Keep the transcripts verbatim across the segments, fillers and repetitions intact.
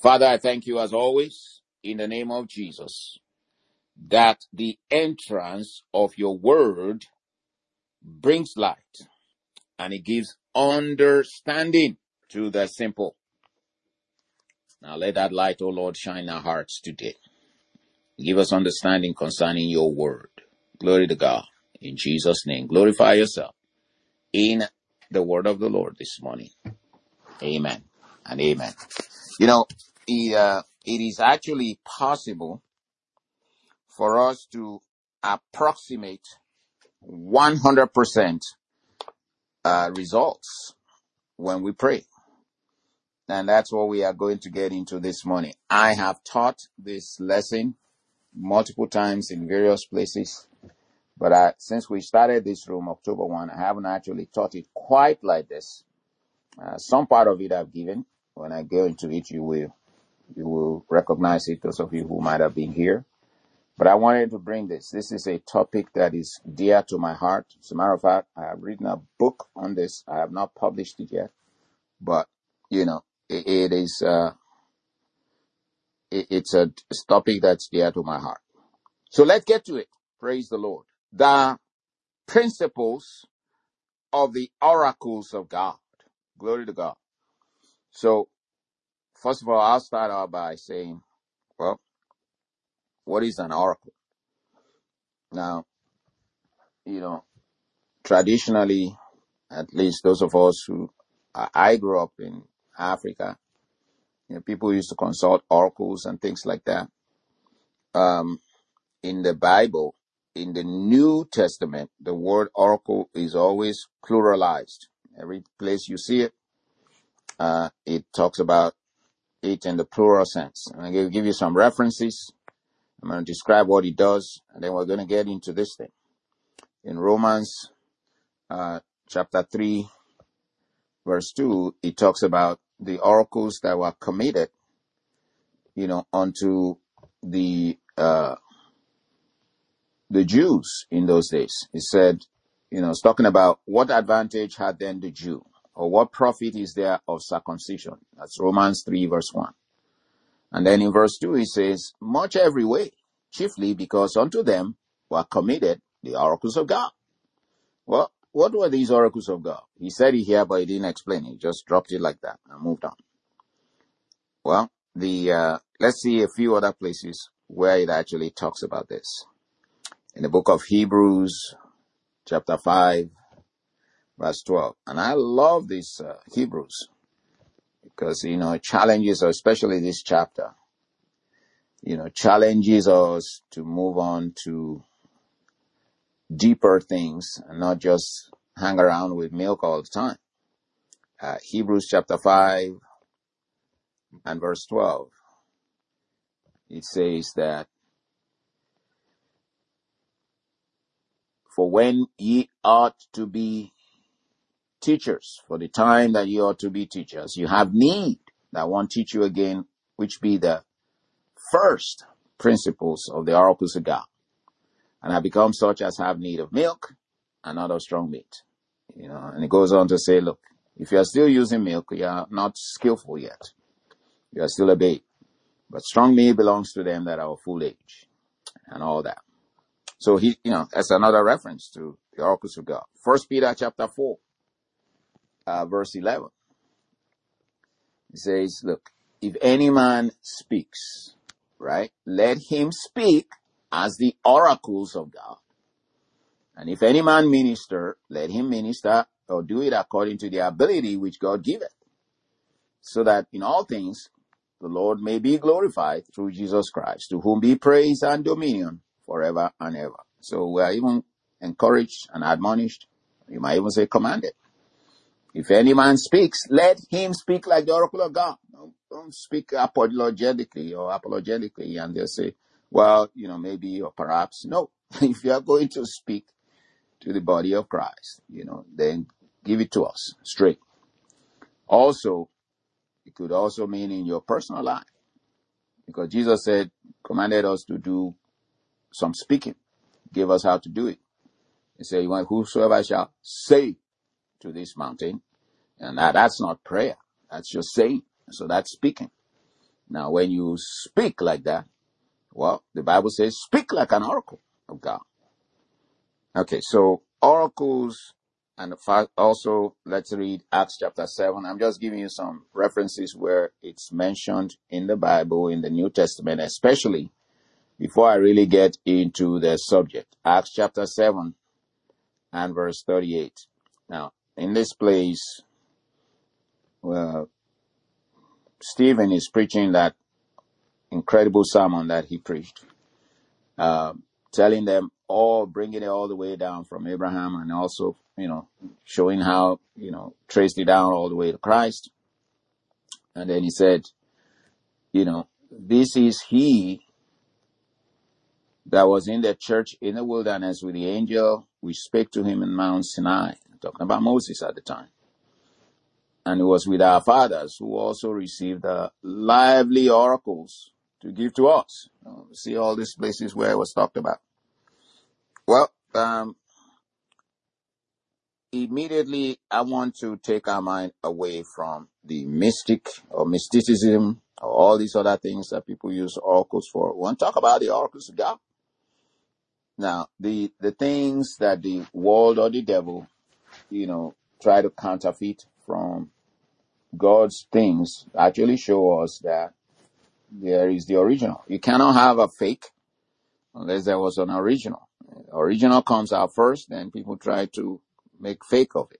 Father, I thank you as always, in the name of Jesus, that the entrance of your word brings light and it gives understanding to the simple. Now let that light, O Lord, shine in our hearts today. Give us understanding concerning your word. Glory to God. In Jesus' name, glorify yourself in the word of the Lord this morning. Amen and amen. You know, it, uh, it is actually possible for us to approximate one hundred percent uh, results when we pray. And that's what we are going to get into this morning. I have taught this lesson multiple times in various places, but I, since we started this room October first, I haven't actually taught it quite like this. Uh, some part of it I've given. When I go into it, you will, you will recognize it, those of you who might have been here. But I wanted to bring this. This is a topic that is dear to my heart. As a matter of fact, I have written a book on this. I have not published it yet, but you know, it, it is, uh, it, it's a topic that's dear to my heart. So let's get to it. Praise the Lord. The principles of the oracles of God. Glory to God. So first of all, I'll start out by saying, well, what is an oracle? Now, you know, traditionally, at least those of us who, I grew up in Africa, you know, people used to consult oracles and things like that. Um, in the Bible, in the New Testament, the word oracle is always pluralized. Every place you see it, uh, it talks about it in the plural sense. I'm going to give you some references. I'm going to describe what it does, and then we're going to get into this thing. In Romans uh, chapter three, verse two, it talks about the oracles that were committed, you know, unto the uh, the Jews in those days. It said, you know, it's talking about what advantage had then the Jew, or what profit is there of circumcision? That's Romans three, verse one. And then in verse two, he says, much every way, chiefly because unto them were committed the oracles of God. Well, what were these oracles of God? He said it here, but he didn't explain it. He just dropped it like that and moved on. Well, the uh, let's see a few other places where it actually talks about this. In the book of Hebrews, chapter five, verse twelve. And I love this uh, Hebrews because, you know, it challenges us, especially this chapter, you know, challenges us to move on to deeper things and not just hang around with milk all the time. Uh, Hebrews chapter five and verse twelve. It says that, for when ye ought to be teachers, for the time that ye ought to be teachers, you have need that one teach you again, which be the first principles of the oracles of God, and have become such as have need of milk and not of strong meat. You know, and it goes on to say, look, if you are still using milk, you are not skillful yet. You are still a babe. But strong meat belongs to them that are of full age, and all that. So he, you know, that's another reference to the oracles of God. First Peter chapter four, uh, verse eleven. It says, look, if any man speaks, right, let him speak as the oracles of God. And if any man minister, let him minister or do it according to the ability which God giveth, so that in all things the Lord may be glorified through Jesus Christ, to whom be praise and dominion forever and ever. So we are even encouraged and admonished, you might even say commanded. If any man speaks, let him speak like the oracle of God. Don't, don't speak apologetically or apologetically and they'll say, well, you know, maybe or perhaps. No, if you are going to speak to the body of Christ, you know, then give it to us straight. Also, it could also mean in your personal life, because Jesus said, commanded us to do some speaking, gave us how to do it. He said, whosoever shall say to this mountain, and that, that's not prayer, that's just saying. So that's speaking. Now, when you speak like that, well, the Bible says, speak like an oracle of God. Okay, so oracles, and also let's read Acts chapter seven. I'm just giving you some references where it's mentioned in the Bible, in the New Testament, especially before I really get into the subject. Acts chapter seven and verse thirty-eight. Now, in this place, well, Stephen is preaching that incredible sermon that he preached, uh, telling them all, bringing it all the way down from Abraham, and also, you know, showing how, you know, traced it down all the way to Christ. And then he said, you know, this is he that was in the church in the wilderness with the angel which spake to him in Mount Sinai. I'm talking about Moses at the time. And it was with our fathers who also received the lively oracles to give to us. You know, see all these places where it was talked about. Well, um, immediately I want to take our mind away from the mystic or mysticism or all these other things that people use oracles for. We want to talk about the oracles of God. Now, the, the things that the world or the devil, you know, try to counterfeit from God's things actually show us that there is the original. You cannot have a fake unless there was an original. Original comes out first, then people try to make fake of it.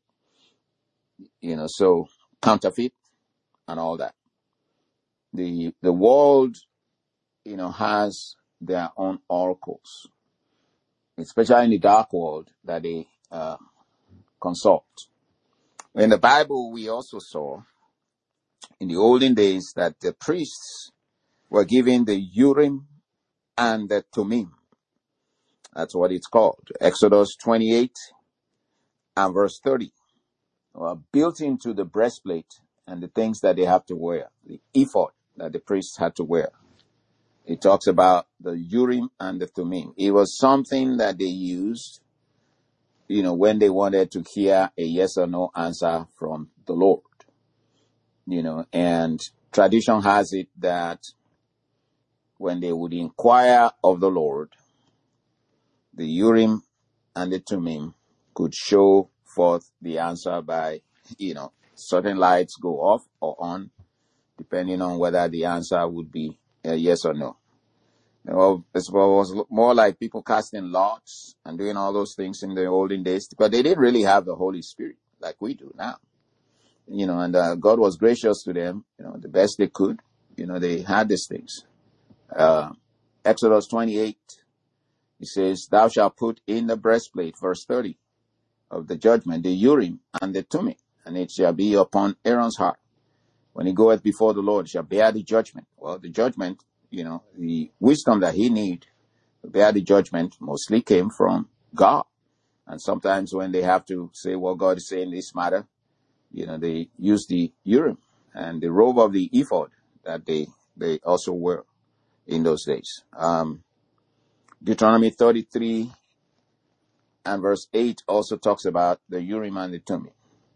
You know, so counterfeit and all that. The the world, you know, has their own oracles, especially in the dark world that they uh, consult. In the Bible, we also saw in the olden days that the priests were given the Urim and the Thummim. That's what it's called. Exodus twenty-eight and verse thirty. Were built into the breastplate and the things that they have to wear. The ephod that the priests had to wear. It talks about the Urim and the Thummim. It was something that they used, you know, when they wanted to hear a yes or no answer from the Lord. You know, and tradition has it that when they would inquire of the Lord, the Urim and the Thummim could show forth the answer by, you know, certain lights go off or on, depending on whether the answer would be a yes or no. Well, it was more like people casting lots and doing all those things in the olden days, but they didn't really have the Holy Spirit like we do now. You know, and uh, God was gracious to them, you know, the best they could. You know, they had these things. Uh, Exodus twenty-eight, he says, thou shalt put in the breastplate, verse thirty, of the judgment, the Urim and the Thummim, and it shall be upon Aaron's heart. When he goeth before the Lord, shall bear the judgment. Well, the judgment, you know, the wisdom that he need to bear the judgment mostly came from God. And sometimes when they have to say what God is saying in this matter, you know, they use the Urim and the robe of the ephod that they, they also wear in those days. Um, Deuteronomy thirty-three and verse eight also talks about the Urim and the Thummim.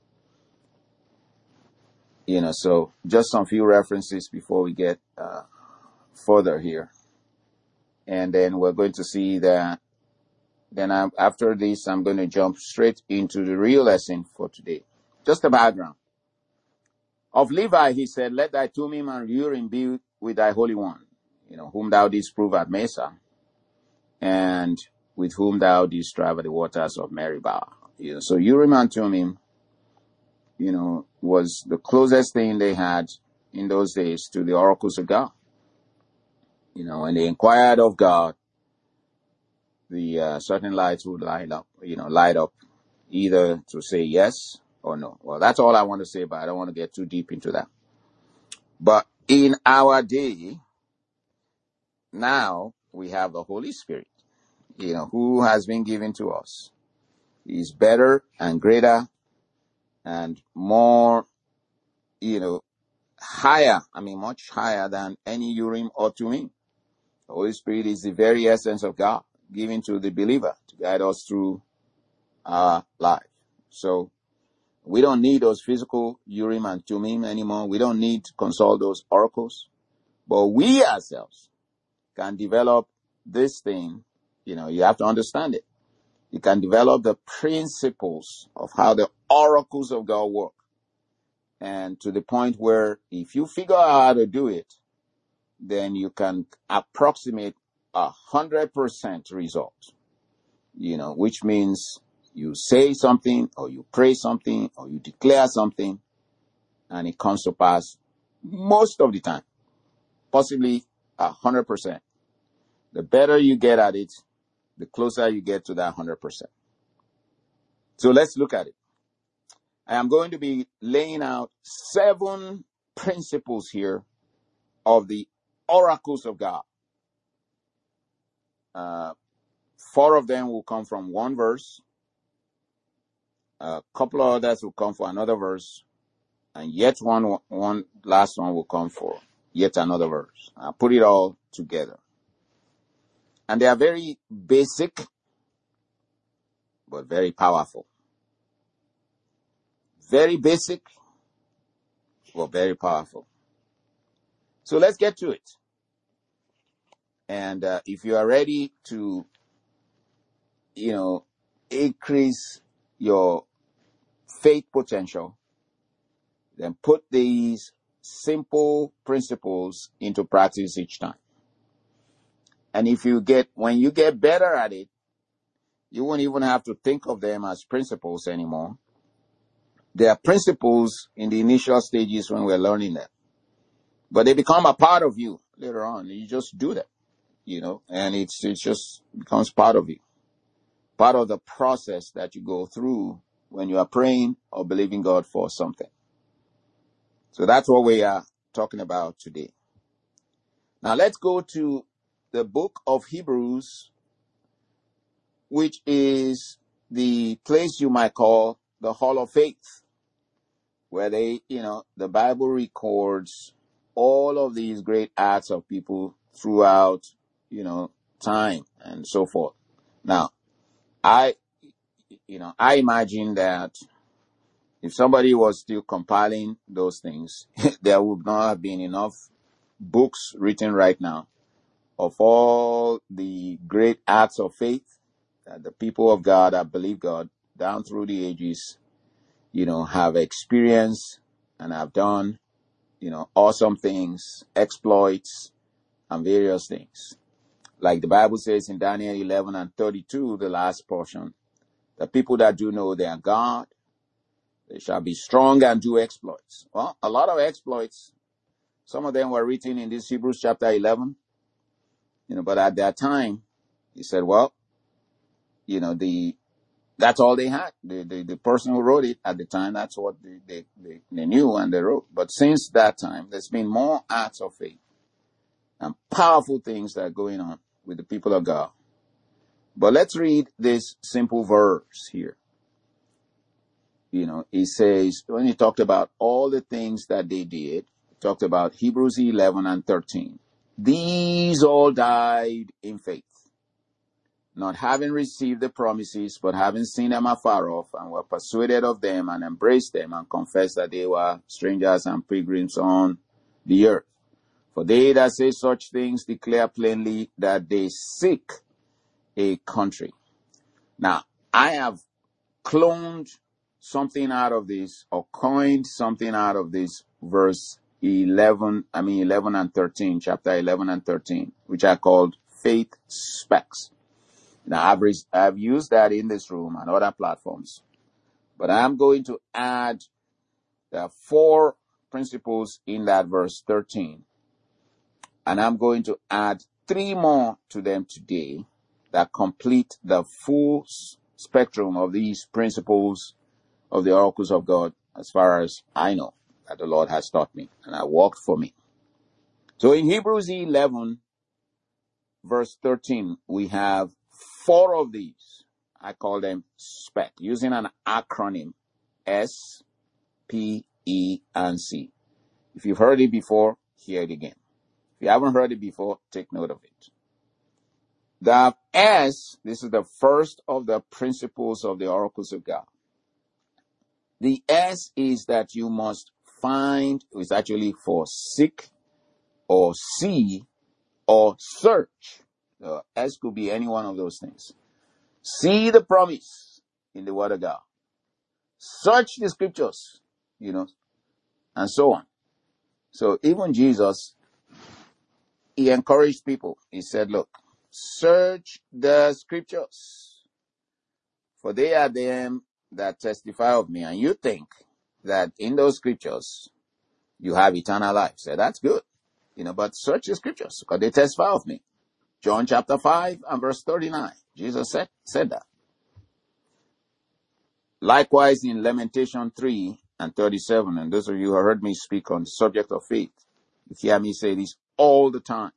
You know, so just some few references before we get uh, further here. And then we're going to see that then I'm, after this, I'm going to jump straight into the real lesson for today. Just a background. Of Levi, he said, let thy Thummim and Urim be with thy Holy One, you know, whom thou didst prove at Mesa, and with whom thou didst strive at the waters of Meribah. You know, so Urim and Thummim, you know, was the closest thing they had in those days to the oracles of God. You know, when they inquired of God, the uh, certain lights would light up, you know, light up either to say yes or no. Well, that's all I want to say, but I don't want to get too deep into that. But in our day, now we have the Holy Spirit, you know, who has been given to us. He's better and greater and more, you know, higher, I mean, much higher than any Urim or Thummim. The Holy Spirit is the very essence of God given to the believer to guide us through our life. So we don't need those physical Urim and Thummim anymore. We don't need to consult those oracles. But we ourselves can develop this thing. You know, you have to understand it. You can develop the principles of how the oracles of God work. And to the point where if you figure out how to do it, then you can approximate a hundred percent result, you know, which means you say something or you pray something or you declare something and it comes to pass most of the time, possibly a hundred percent. The better you get at it, the closer you get to that hundred percent. So let's look at it. I am going to be laying out seven principles here of the oracles of God. Uh, four of them will come from one verse. A couple of others will come for another verse. And yet one, one last one will come for yet another verse. I'll put it all together. And they are very basic, but very powerful. Very basic, but very powerful. So let's get to it. And uh, if you are ready to, you know, increase your faith potential, then put these simple principles into practice each time. And if you get, when you get better at it, you won't even have to think of them as principles anymore. They are principles in the initial stages when we're learning them. But they become a part of you later on. You just do them, you know, and it's, it just becomes part of you. Part of the process that you go through when you are praying or believing God for something. So that's what we are talking about today. Now let's go to the book of Hebrews, which is the place you might call the Hall of Faith, where they, you know, the Bible records all of these great acts of people throughout, you know, time and so forth. Now, I, you know, I imagine that if somebody was still compiling those things, there would not have been enough books written right now of all the great acts of faith that the people of God that believe God down through the ages, you know, have experienced and have done, you know, awesome things, exploits, and various things. Like the Bible says in Daniel eleven and thirty-two, the last portion, the people that do know their God, they shall be strong and do exploits. Well, a lot of exploits, some of them were written in this Hebrews chapter eleven, you know, but at that time, he said, well, you know, the that's all they had. The, the, the person who wrote it at the time, that's what they, they, they, they knew and they wrote. But since that time, there's been more acts of faith and powerful things that are going on with the people of God. But let's read this simple verse here. You know, it says, when he talked about all the things that they did, he talked about Hebrews eleven and thirteen. These all died in faith, not having received the promises, but having seen them afar off, and were persuaded of them, and embraced them, and confessed that they were strangers and pilgrims on the earth. For they that say such things declare plainly that they seek a country. Now, I have cloned something out of this, or coined something out of this verse eleven, I mean eleven and thirteen, chapter eleven and thirteen, which I called faith specs. Now, I've, re- I've used that in this room and other platforms, but I'm going to add the four principles in that verse thirteen, and I'm going to add three more to them today that complete the full spectrum of these principles of the oracles of God, as far as I know, that the Lord has taught me and have worked for me. So in Hebrews eleven, verse thirteen, we have four of these. I call them SPEC, using an acronym, S, P, E, and C. If you've heard it before, hear it again. If you haven't heard it before, take note of it. The S, this is the first of the principles of the oracles of God. The S is that you must find, it's actually for seek, or see or search. Uh, S could be any one of those things. See the promise in the Word of God. Search the scriptures, you know, and so on. So even Jesus, he encouraged people. He said, look, search the scriptures, for they are them that testify of me. And you think that in those scriptures you have eternal life. So that's good, you know, but search the scriptures because they testify of me. John chapter five and verse thirty-nine. Jesus said, said that. Likewise in Lamentation three and thirty-seven, and those of you who heard me speak on the subject of faith, you hear me say this all the time.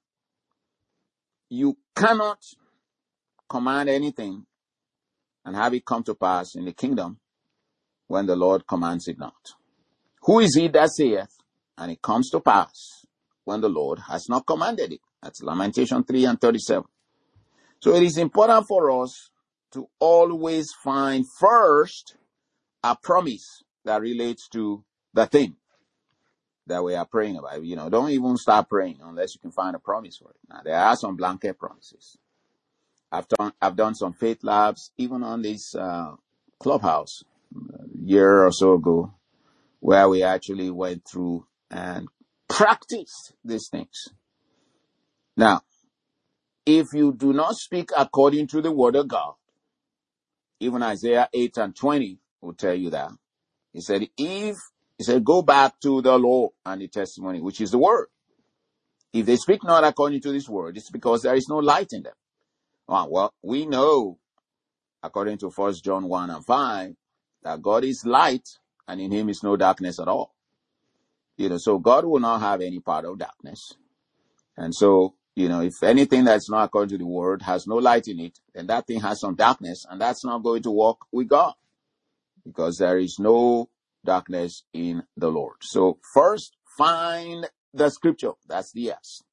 You cannot command anything and have it come to pass in the kingdom when the Lord commands it not. Who is he that saith, and it comes to pass when the Lord has not commanded it? That's Lamentation three and thirty-seven. So it is important for us to always find first a promise that relates to the thing that we are praying about. You know, don't even start praying unless you can find a promise for it. Now, there are some blanket promises. I've done, I've done some faith labs, even on this uh, clubhouse a year or so ago, where we actually went through and practiced these things. Now, if you do not speak according to the word of God, even Isaiah eight and twenty will tell you that. He said, if, he said, go back to the law and the testimony, which is the word. If they speak not according to this word, it's because there is no light in them. Well, well we know, according to First John one and five, that God is light and in him is no darkness at all. You know, so God will not have any part of darkness. And so, you know, if anything that's not according to the word has no light in it, then that thing has some darkness, and that's not going to work with God because there is no darkness in the Lord. So first, find the scripture. That's the yes.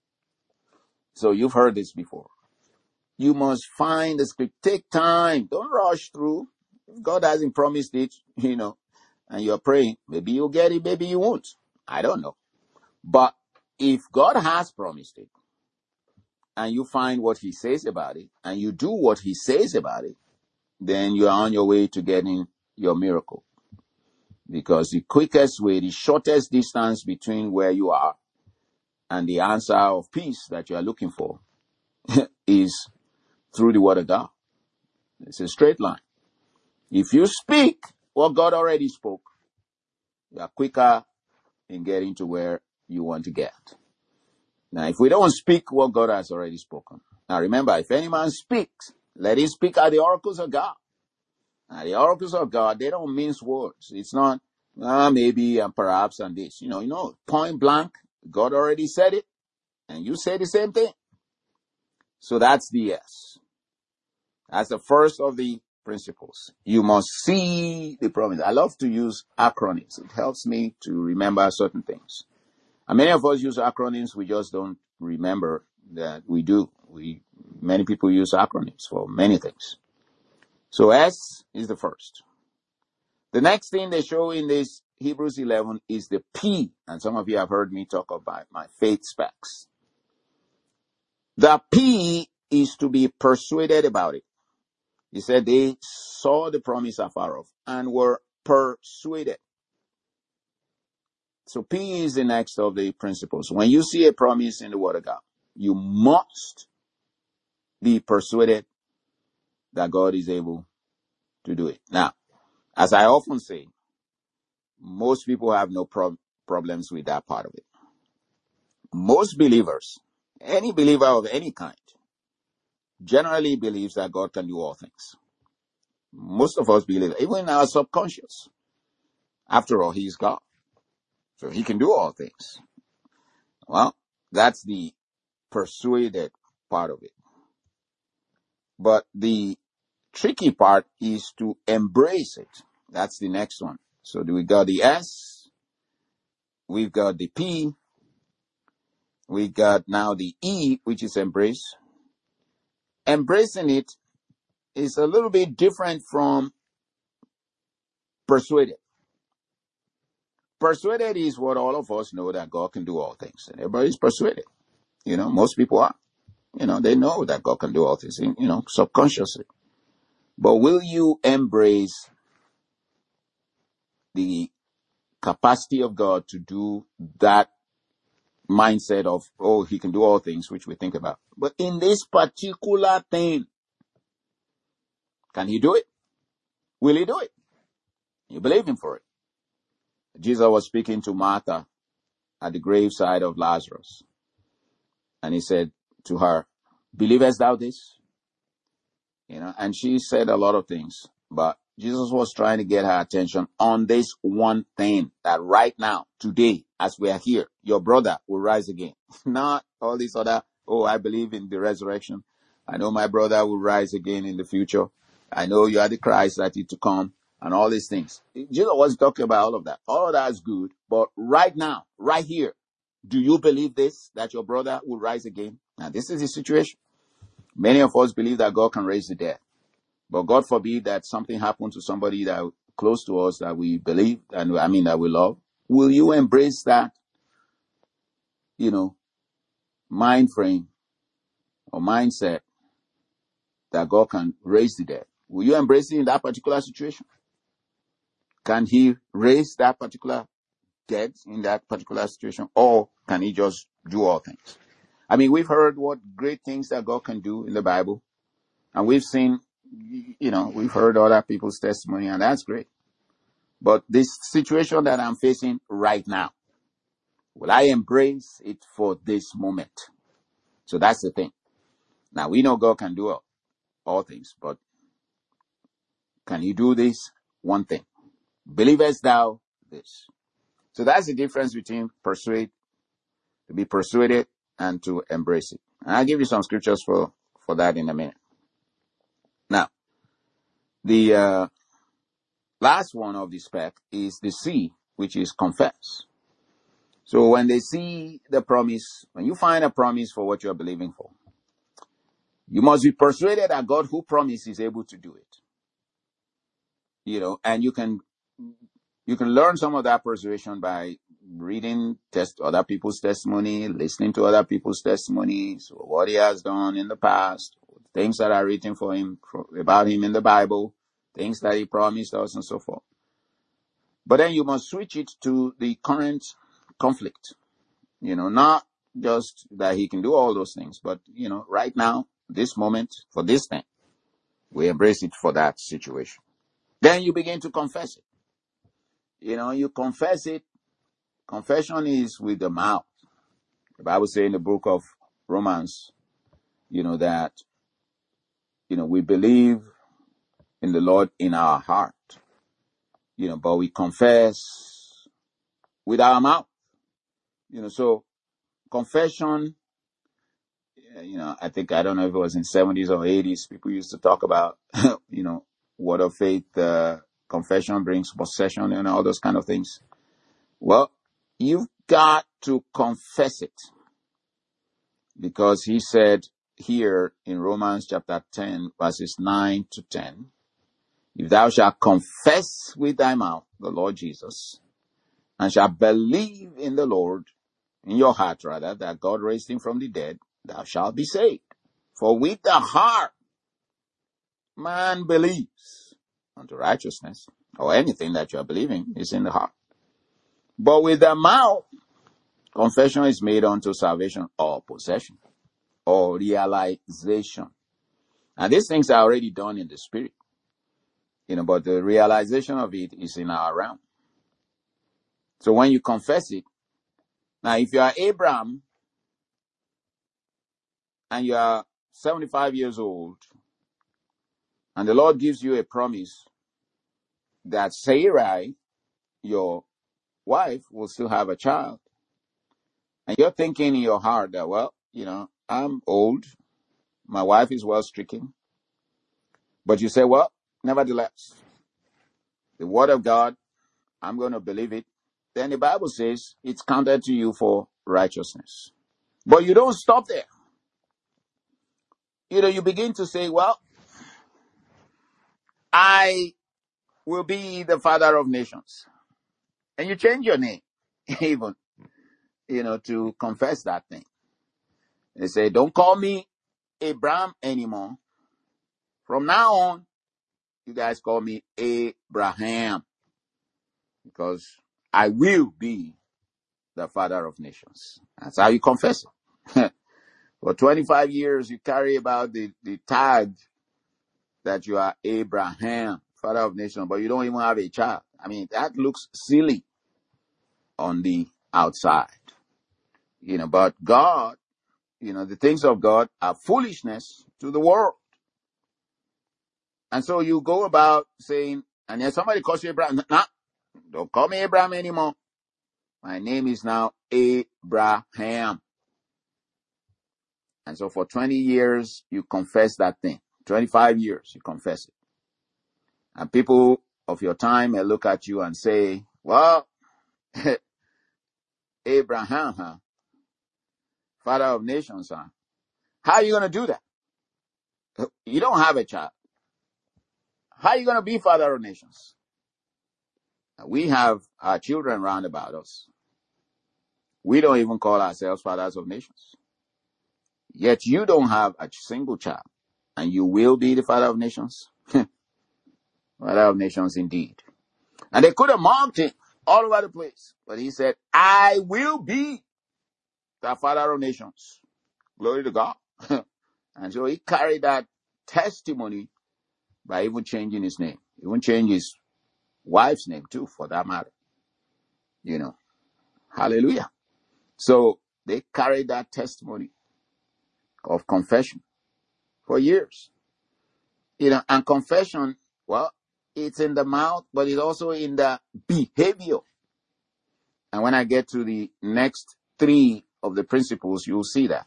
So you've heard this before. You must find the scripture. Take time. Don't rush through. If God hasn't promised it, you know, and you're praying, maybe you'll get it, maybe you won't. I don't know. But if God has promised it, and you find what he says about it, and you do what he says about it, then you are on your way to getting your miracle. Because the quickest way, the shortest distance between where you are and the answer of peace that you are looking for is through the word of God. It's a straight line. If you speak what God already spoke, you are quicker in getting to where you want to get. Now, if we don't speak what God has already spoken. Now, remember, if any man speaks, let him speak at the oracles of God. Now, the oracles of God, they don't mince words. It's not, uh, maybe and perhaps and this. You know, you know, point blank, God already said it, and you say the same thing. So that's the yes. That's the first of the principles. You must see the promise. I love to use acronyms. It helps me to remember certain things. And many of us use acronyms, we just don't remember that we do. We many people use acronyms for many things. So S is the first. The next thing they show in this Hebrews eleven is the P, and some of you have heard me talk about my faith specs. The P is to be persuaded about it. He said they saw the promise afar off and were persuaded. So P is the next of the principles. When you see a promise in the word of God, you must be persuaded that God is able to do it. Now, as I often say, most people have no prob- problems with that part of it. Most believers, any believer of any kind, generally believes that God can do all things. Most of us believe, even in our subconscious. After all, he is God. So he can do all things. Well, that's the persuaded part of it. But the tricky part is to embrace it. That's the next one. So we got the S, we've got the P, we got now the E, which is embrace. Embracing it is a little bit different from persuaded. persuaded is what all of us know, that God can do all things. And everybody's persuaded. You know, most people are. You know, they know that God can do all things, you know, subconsciously. But will you embrace the capacity of God to do that mindset of, oh, he can do all things, which we think about? But in this particular thing, can he do it? Will he do it? You believe him for it. Jesus was speaking to Martha at the graveside of Lazarus. And he said to her, believest thou this? You know, and she said a lot of things, but Jesus was trying to get her attention on this one thing, that right now, today, as we are here, your brother will rise again. Not all this other, oh, I believe in the resurrection. I know my brother will rise again in the future. I know you are the Christ that is to come, and all these things. Jesus was talking about all of that. All of that is good, but right now, right here, do you believe this, that your brother will rise again? Now, this is the situation. Many of us believe that God can raise the dead. But God forbid that something happened to somebody that close to us that we believe, and I mean that we love. Will you embrace that, you know, mind frame or mindset that God can raise the dead? Will you embrace it in that particular situation? Can he raise that particular dead in that particular situation? Or can he just do all things? I mean, we've heard what great things that God can do in the Bible. And we've seen, you know, we've heard other people's testimony, and that's great. But this situation that I'm facing right now, will I embrace it for this moment? So that's the thing. Now, we know God can do all, all things, but can he do this one thing? Believest thou this? So that's the difference between persuade, to be persuaded, and to embrace it. And I'll give you some scriptures for, for that in a minute. Now, the uh, last one of the spec is the C, which is confess. So when they see the promise, when you find a promise for what you're believing for, you must be persuaded that God who promised is able to do it. You know, and you can you can learn some of that persuasion by reading test other people's testimony, listening to other people's testimonies, what he has done in the past, things that are written for him about him in the Bible, things that he promised us, and so forth. But then you must switch it to the current conflict. You know, not just that he can do all those things, but, you know, right now, this moment, for this thing, we embrace it for that situation. Then you begin to confess it. You know, you confess it. Confession is with the mouth. The Bible says in the book of Romans, you know, that, you know, we believe in the Lord in our heart, you know, but we confess with our mouth. You know, so confession, you know, I think, I don't know if it was in seventies or eighties, people used to talk about, you know, word of faith, uh, confession brings possession and all those kind of things. Well, you've got to confess it, because he said here in Romans chapter ten, verses nine to ten, if thou shalt confess with thy mouth the Lord Jesus, and shalt believe in the Lord, in your heart rather, that God raised him from the dead, thou shalt be saved. For with the heart man believes unto righteousness, or anything that you are believing is in the heart. But with the mouth, confession is made unto salvation or possession or realization. And these things are already done in the spirit, you know, but the realization of it is in our realm. So when you confess it, now if you are Abraham and you are seventy-five years old, and the Lord gives you a promise that Sarai, your wife, will still have a child, and you're thinking in your heart that, well, you know, I'm old, my wife is well stricken, but you say, well, nevertheless, the word of God, I'm going to believe it. Then the Bible says it's counted to you for righteousness. But you don't stop there. You know, you begin to say, well, I will be the father of nations. And you change your name, even, you know, to confess that thing. They say, don't call me Abraham anymore. From now on, you guys call me Abraham, because I will be the father of nations. That's how you confess it. For twenty-five years, you carry about the, the tag that you are Abraham, father of nations, but you don't even have a child. I mean, that looks silly on the outside. You know, but God, you know, the things of God are foolishness to the world. And so you go about saying, and then somebody calls you Abraham. Nah, don't call me Abraham anymore. My name is now Abraham. And so for twenty years, you confess that thing. twenty-five years, you confess it. And people of your time may look at you and say, well, Abraham, huh? Father of nations, huh? How are you going to do that? You don't have a child. How are you going to be father of nations? We have our children round about us. We don't even call ourselves fathers of nations. Yet you don't have a single child, and you will be the father of nations. Father of nations indeed. And they could have mocked him all over the place, but he said, I will be the father of nations. Glory to God. And so he carried that testimony by even changing his name. He even changed his wife's name too, for that matter. You know, hallelujah. So they carried that testimony of confession for years. You know, and confession, well, it's in the mouth, but it's also in the behavior. And when I get to the next three of the principles, you'll see that.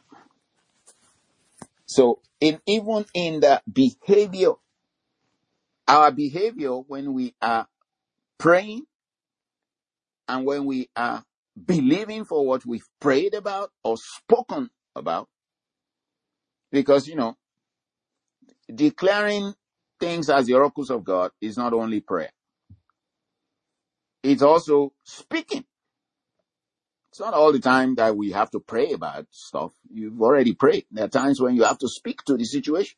So in even in the behavior, our behavior when we are praying and when we are believing for what we've prayed about or spoken about, because, you know, declaring things as the oracles of God is not only prayer. It's also speaking. It's not all the time that we have to pray about stuff. You've already prayed. There are times when you have to speak to the situation.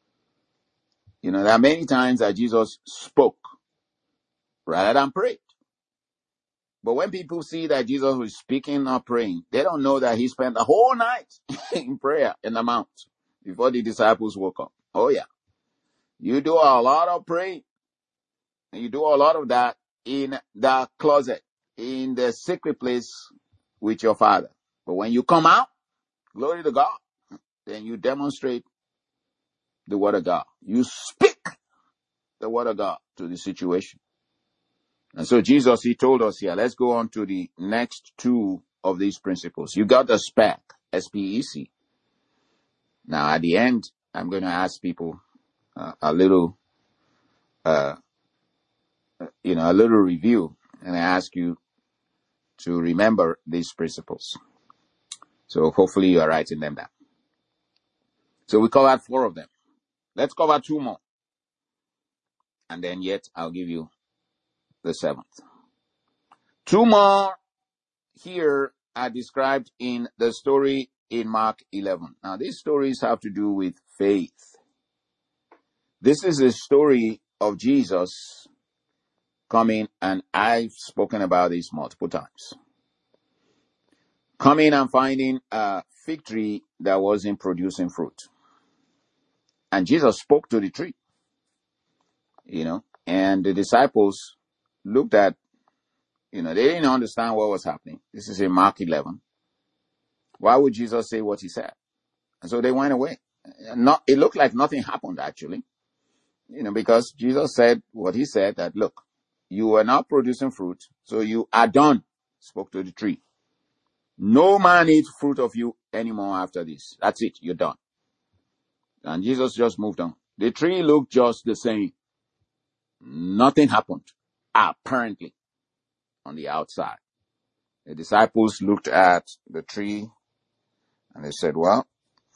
You know, there are many times that Jesus spoke rather than prayed. But when people see that Jesus was speaking, not praying, they don't know that he spent the whole night in prayer in the mount before the disciples woke up. Oh yeah. You do a lot of praying. And you do a lot of that in the closet, in the secret place with your Father. But when you come out, glory to God, then you demonstrate the word of God. You speak the word of God to the situation. And so Jesus, he told us here, let's go on to the next two of these principles. You got the SPEC, S P E C. Now at the end, I'm going to ask people uh, a little, uh, you know, a little review, and I ask you to remember these principles. So hopefully you are writing them down. So we covered four of them. Let's cover two more. And then yet I'll give you the seventh. Two more here are described in the story in Mark eleven. Now these stories have to do with faith. This is a story of Jesus coming, and I've spoken about this multiple times. Coming and finding a fig tree that wasn't producing fruit. And Jesus spoke to the tree, you know, and the disciples looked at, you know, they didn't understand what was happening. This is in Mark eleven. Why would Jesus say what he said? And so they went away. Not, it looked like nothing happened, actually, you know, because Jesus said what he said, that, look, you are not producing fruit, so you are done. Spoke to the tree. No man eats fruit of you anymore after this. That's it. You're done. And Jesus just moved on. The tree looked just the same. Nothing happened, apparently, on the outside. The disciples looked at the tree and they said, well,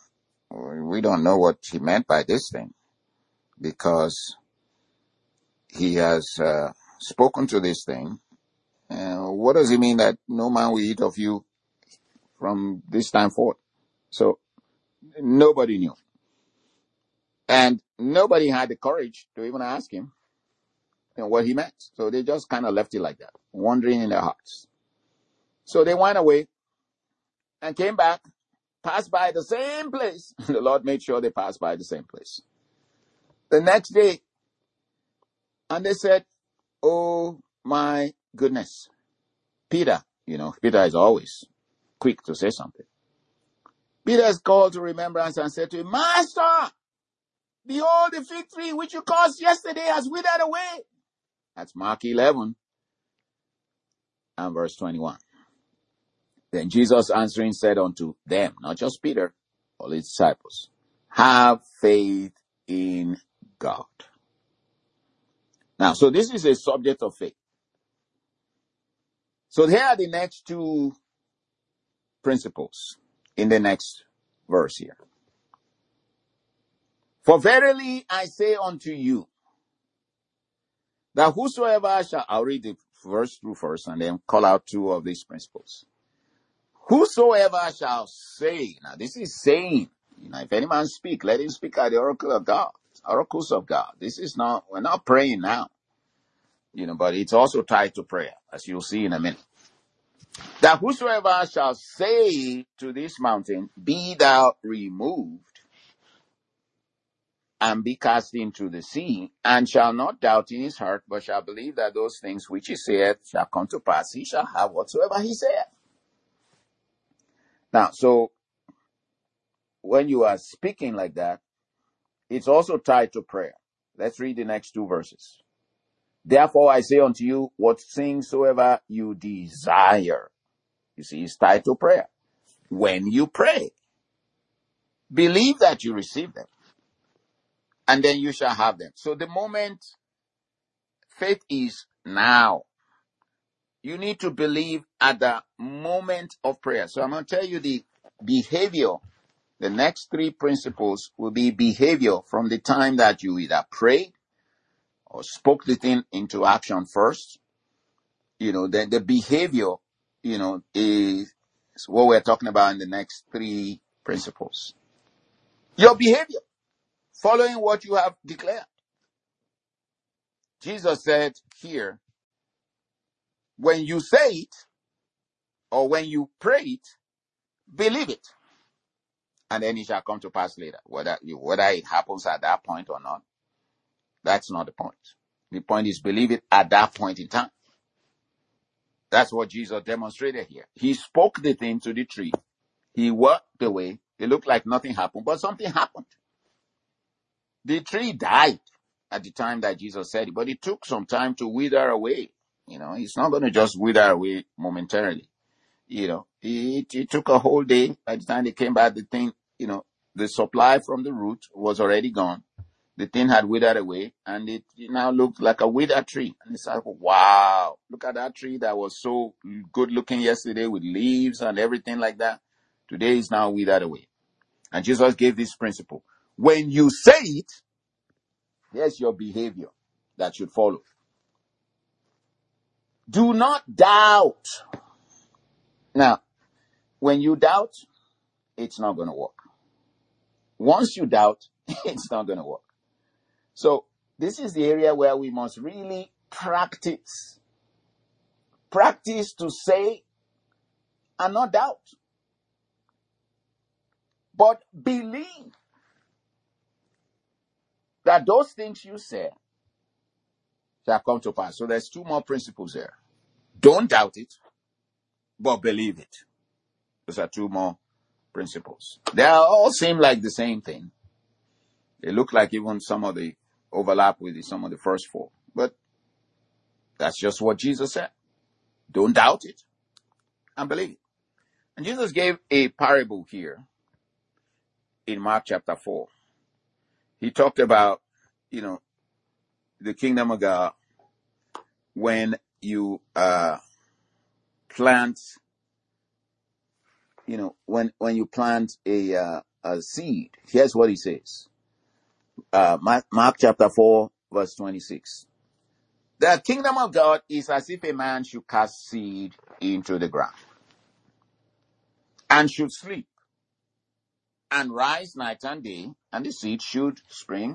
we don't know what he meant by this thing, because he has uh, spoken to this thing Uh, what does it mean that no man will eat of you from this time forth? So nobody knew. And nobody had the courage to even ask him, you know, what he meant. So they just kind of left it like that, wondering in their hearts. So they went away and came back, passed by the same place. The Lord made sure they passed by the same place. The next day, and they said, oh my goodness. Peter, you know, Peter is always quick to say something. Peter is called to remembrance and said to him, Master, behold, the fig tree which you caused yesterday has withered away. That's Mark eleven and verse twenty-one. Then Jesus answering said unto them, not just Peter, all his disciples, have faith in God. Now, so this is a subject of faith. So here are the next two principles in the next verse here. For verily I say unto you, that whosoever shall, I'll read the verse through first and then call out two of these principles. Whosoever shall say, now this is saying, you know, if any man speak, let him speak at the oracle of God, oracles of God. This is not, we're not praying now, you know, but it's also tied to prayer, as you'll see in a minute. That whosoever shall say to this mountain, be thou removed, and be cast into the sea, and shall not doubt in his heart, but shall believe that those things which he saith shall come to pass, he shall have whatsoever he saith. Now, so when you are speaking like that, it's also tied to prayer. Let's read the next two verses. Therefore I say unto you, what things soever you desire. You see, it's tied to prayer. When you pray, believe that you receive them, and then you shall have them. So the moment faith is now, you need to believe at the moment of prayer. So I'm going to tell you the behavior. The next three principles will be behavior from the time that you either prayed or spoke the thing into action first. You know, then the behavior, you know, is what we're talking about in the next three principles. Your behavior, following what you have declared. Jesus said here, when you say it, or when you pray it, believe it, and then it shall come to pass later. Whether whether it happens at that point or not, that's not the point. The point is believe it at that point in time. That's what Jesus demonstrated here. He spoke the thing to the tree. He walked away. It looked like nothing happened, but something happened. The tree died at the time that Jesus said it, but it took some time to wither away. You know, it's not going to just wither away momentarily. You know, it, it took a whole day. By the time they came back, the thing, you know, the supply from the root was already gone. The thing had withered away, and it, it now looked like a withered tree. And it's like, wow, look at that tree that was so good looking yesterday with leaves and everything like that. Today is now withered away. And Jesus gave this principle. When you say it, here's your behavior that should follow. Do not doubt. Now, when you doubt, it's not going to work. Once you doubt, it's not going to work. So this is the area where we must really practice. Practice to say and not doubt. But believe that those things you say shall come to pass. So there's two more principles there. Don't doubt it, but believe it. Those are two more principles. They all seem like the same thing. They look like even some of the overlap with the, some of the first four. But that's just what Jesus said. Don't doubt it and believe it. And Jesus gave a parable here in Mark chapter four. He talked about, you know, the kingdom of God when you uh, plant, you know, when, when you plant a, uh, a seed. Here's what he says. Uh, Mark, Mark chapter four, verse twenty-six. The kingdom of God is as if a man should cast seed into the ground and should sleep and rise night and day, and the seed should spring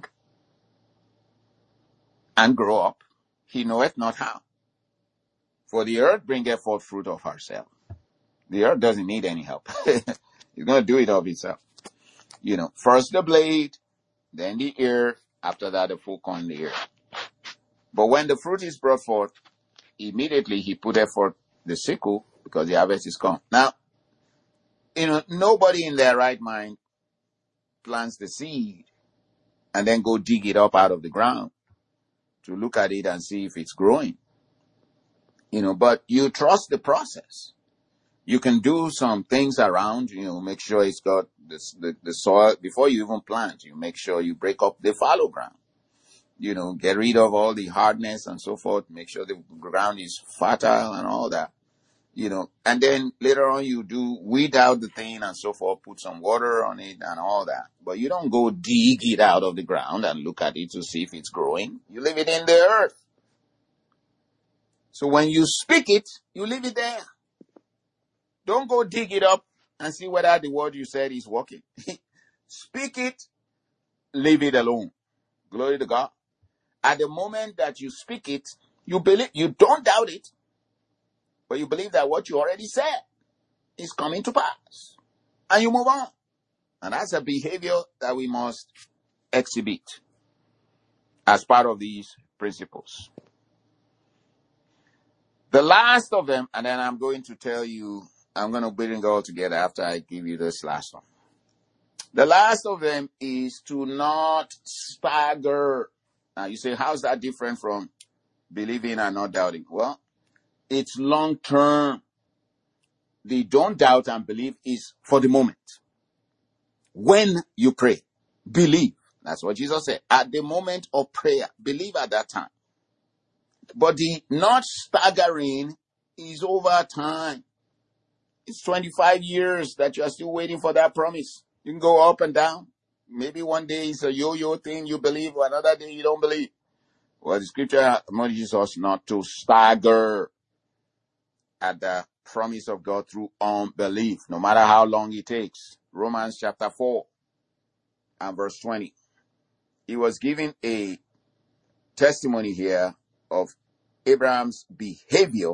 and grow up. He knoweth not how. For the earth bringeth forth fruit of herself. The earth doesn't need any help. It's going to do it of itself. You know, first the blade, then the ear, after that the full corn in the ear. But when the fruit is brought forth, immediately he putteth forth the sickle, because the harvest is come. Now, you know, nobody in their right mind plants the seed and then go dig it up out of the ground to look at it and see if it's growing. You know, but you trust the process. You can do some things around, you know, make sure it's got this, the, the soil, before you even plant, you make sure you break up the fallow ground. You know, get rid of all the hardness and so forth, make sure the ground is fertile and all that. You know, and then later on you do weed out the thing and so forth, put some water on it and all that. But you don't go dig it out of the ground and look at it to see if it's growing. You leave it in the earth. So when you speak it, you leave it there. Don't go dig it up and see whether the word you said is working. Speak it, leave it alone. Glory to God. At the moment that you speak it, you believe, you don't doubt it, but you believe that what you already said is coming to pass. And you move on. And that's a behavior that we must exhibit as part of these principles. The last of them, and then I'm going to tell you, I'm going to bring it all together after I give you this last one. The last of them is to not stagger. Now you say, how's that different from believing and not doubting? Well, it's long term. The don't doubt and believe is for the moment. When you pray, believe. That's what Jesus said. At the moment of prayer, believe at that time. But the not staggering is over time. It's twenty-five years that you are still waiting for that promise. You can go up and down. Maybe one day it's a yo-yo thing you believe, another day you don't believe. Well, the scripture admonishes us not to stagger at the promise of God through unbelief, no matter how long it takes. Romans chapter four and verse twenty. He was giving a testimony here of Abraham's behavior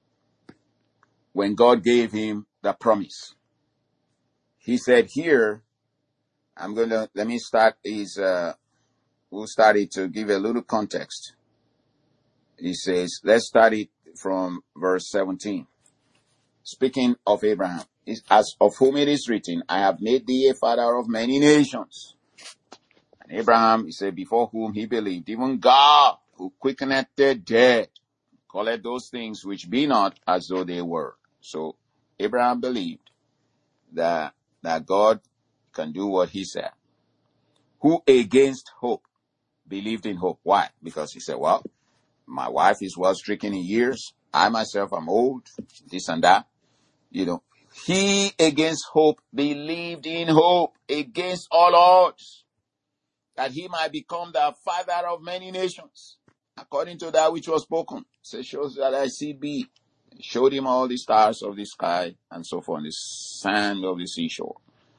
when God gave him the promise. He said here, I'm going to, let me start is, uh, we'll start it to give a little context. He says, let's start it from verse seventeen. Speaking of Abraham, as of whom it is written, I have made thee a father of many nations. And Abraham, he said, before whom he believed, even God, who quickeneth the dead, calleth those things which be not as though they were. So Abraham believed that, that God can do what he said. Who against hope believed in hope. Why? Because he said, well, my wife is well stricken in years. I myself am old, this and that. You know, he against hope believed in hope against all odds, that he might become the father of many nations, according to that which was spoken. So shows that I see be. Showed him all the stars of the sky and so forth, the sand of the seashore.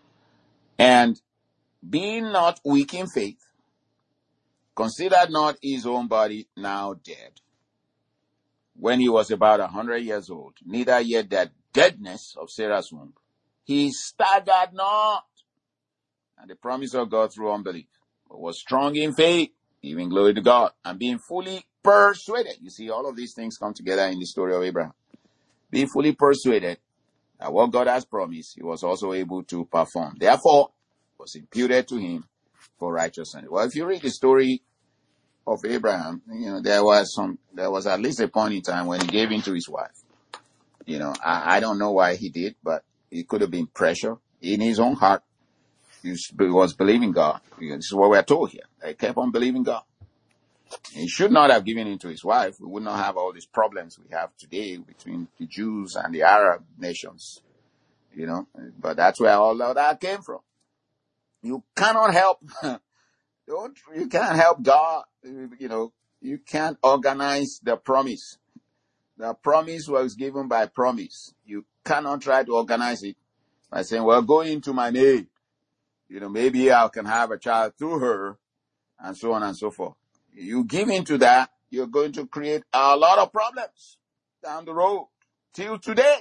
And being not weak in faith, considered not his own body now dead, when he was about a hundred years old, neither yet that deadness of Sarah's womb, he staggered not at the promise of God through unbelief, but was strong in faith, giving glory to God, and being fully persuaded. You see, all of these things come together in the story of Abraham. Being fully persuaded that what God has promised, he was also able to perform. Therefore, it was imputed to him for righteousness. Well, if you read the story of Abraham, you know, there was some, there was at least a point in time when he gave in to his wife. You know, I, I don't know why he did, but it could have been pressure in his own heart. He was believing God. You know, this is what we're told here. He kept on believing God. He should not have given in to his wife. We would not have all these problems we have today between the Jews and the Arab nations. You know, but that's where all of that came from. You cannot help, don't, you can't help God. You know, You can't organize the promise. The promise was given by promise. You cannot try to organize it by saying, well, go into my name. You know, maybe I can have a child through her, and so on and so forth. You give into that, you're going to create a lot of problems down the road till today.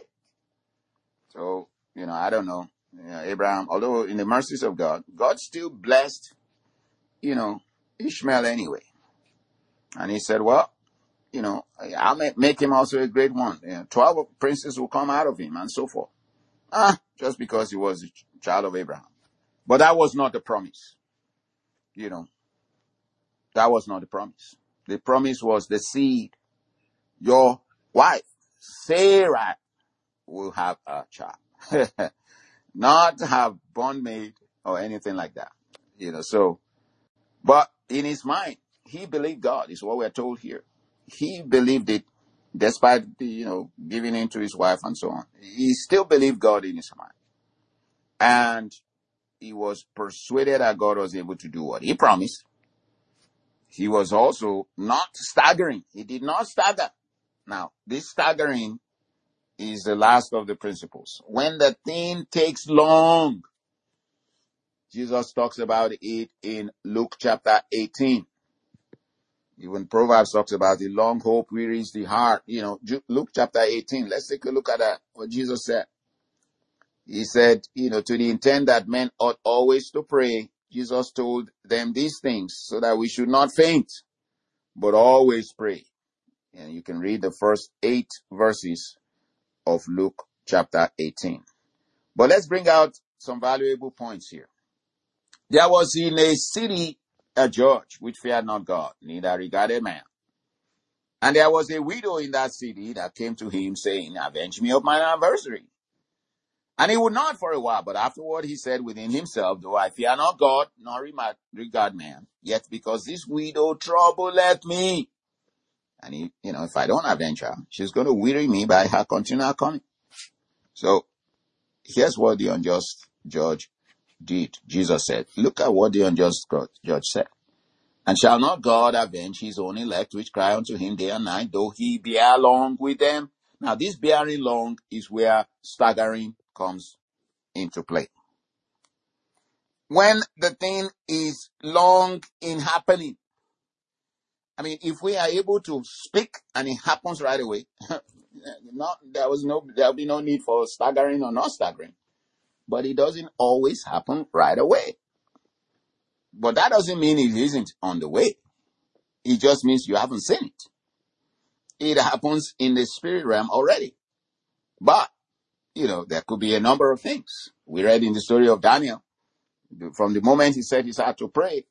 So, you know, I don't know. You know, Abraham, although in the mercies of God, God still blessed, you know, Ishmael anyway. And he said, well, you know, I'll make him also a great one. You know, twelve princes will come out of him and so forth. Ah, just because he was a child of Abraham. But that was not the promise. You know, that was not the promise. The promise was the seed. Your wife, Sarah, will have a child. Not have bondmaid or anything like that. You know, so, but in his mind, he believed God, is what we're told here. He believed it, despite the, you know, giving in to his wife and so on. He still believed God in his mind. And he was persuaded that God was able to do what he promised. He was also not staggering. He did not stagger. Now, this staggering is the last of the principles. When the thing takes long, Jesus talks about it in Luke chapter eighteen. Even Proverbs talks about the long hope wearies the heart. You know, Luke chapter eighteen. Let's take a look at that, what Jesus said. He said, you know, to the intent that men ought always to pray, Jesus told them these things so that we should not faint, but always pray. And you can read the first eight verses of Luke chapter eighteen. But let's bring out some valuable points here. There was in a city a judge which feared not God, neither regarded man. And there was a widow in that city that came to him, saying, avenge me of mine adversary. And he would not for a while, but afterward he said within himself, though I fear not God, nor regard man, yet because this widow troubleth me. And he, you know, if I don't avenge her, she's going to weary me by her continual coming. So here's what the unjust judge did. Jesus said, look at what the unjust judge said. And shall not God avenge his own elect, which cry unto him day and night, though he bear long with them? Now, this bearing long is where staggering comes into play. When the thing is long in happening, I mean, if we are able to speak and it happens right away, not, there was no, there'll be no need for staggering or not staggering. But it doesn't always happen right away. But that doesn't mean it isn't on the way. It just means you haven't seen it. It happens in the spirit realm already. But, you know, there could be a number of things. We read in the story of Daniel, from the moment he said he had to pray,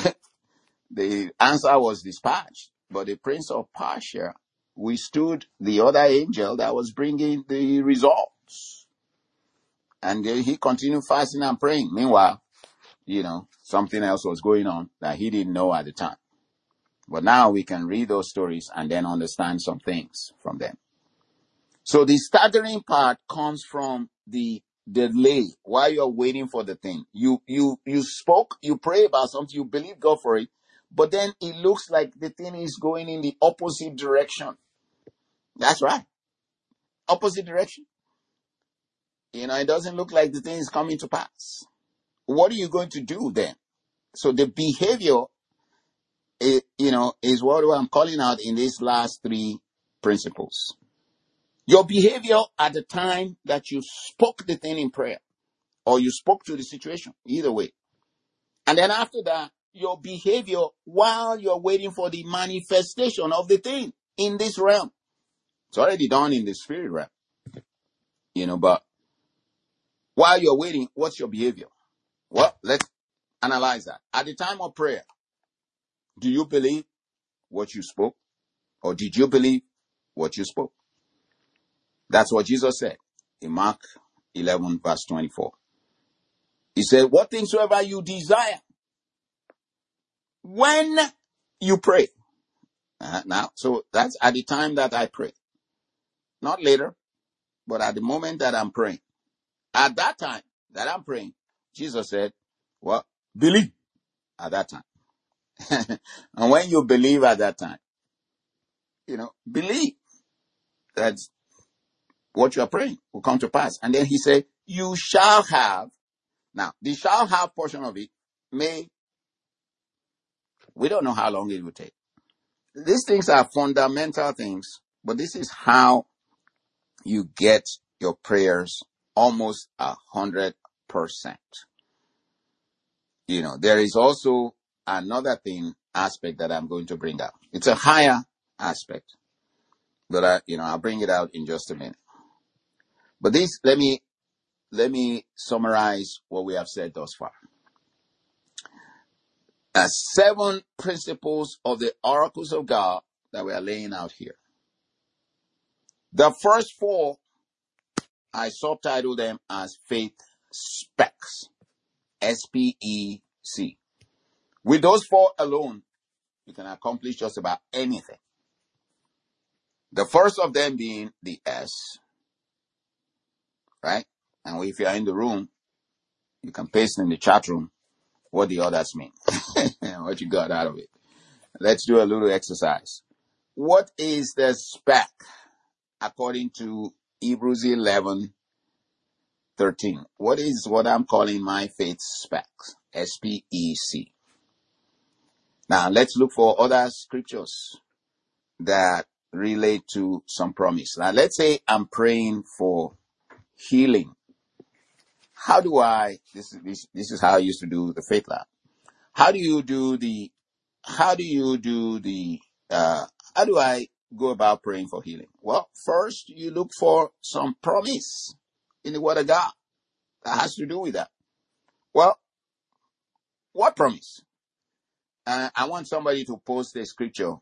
the answer was dispatched. But the prince of Persia withstood the other angel that was bringing the results. And he continued fasting and praying. Meanwhile, you know, something else was going on that he didn't know at the time. But now we can read those stories and then understand some things from them. So the staggering part comes from the delay while you're waiting for the thing. You, you, you spoke, you pray about something, you believe God for it, but then it looks like the thing is going in the opposite direction. That's right. Opposite direction. You know, it doesn't look like the thing is coming to pass. What are you going to do then? So the behavior, it, you know, is what I'm calling out in these last three principles. Your behavior at the time that you spoke the thing in prayer, or you spoke to the situation, either way. And then after that, your behavior while you're waiting for the manifestation of the thing in this realm. It's already done in the spirit realm. You know, but while you're waiting, what's your behavior? Well, let's analyze that. At the time of prayer, do you believe what you spoke? Or did you believe what you spoke? That's what Jesus said in Mark eleven, verse twenty-four. He said, what things soever you desire, when you pray. Uh, now, so that's at the time that I pray. Not later, but at the moment that I'm praying. At that time that I'm praying, Jesus said, well, believe at that time. And when you believe at that time, you know, believe that what you are praying will come to pass. And then he said, you shall have. Now, the shall have portion of it may, we don't know how long it will take. These things are fundamental things, but this is how you get your prayers almost a hundred percent. You know, there is also another thing, aspect that I'm going to bring out. It's a higher aspect, but I, you know, I'll bring it out in just a minute. But this, let me, let me summarize what we have said thus far. Uh, seven principles of the oracles of God that we are laying out here. The first four, I subtitled them as faith specs. S P E C. With those four alone, you can accomplish just about anything. The first of them being the S, right? And if you are in the room, you can paste in the chat room what the others mean, what you got out of it. Let's do a little exercise. What is the spec according to Hebrews eleven thirteen? What is what I'm calling my faith specs? S P E C. Now, let's look for other scriptures that relate to some promise. Now, let's say I'm praying for healing. How do I, this is, this, this is how I used to do the faith lab. How do you do the, how do you do the, uh, how do I go about praying for healing? Well, first you look for some promise in the Word of God that has to do with that. Well, what promise? Uh, I want somebody to post a scripture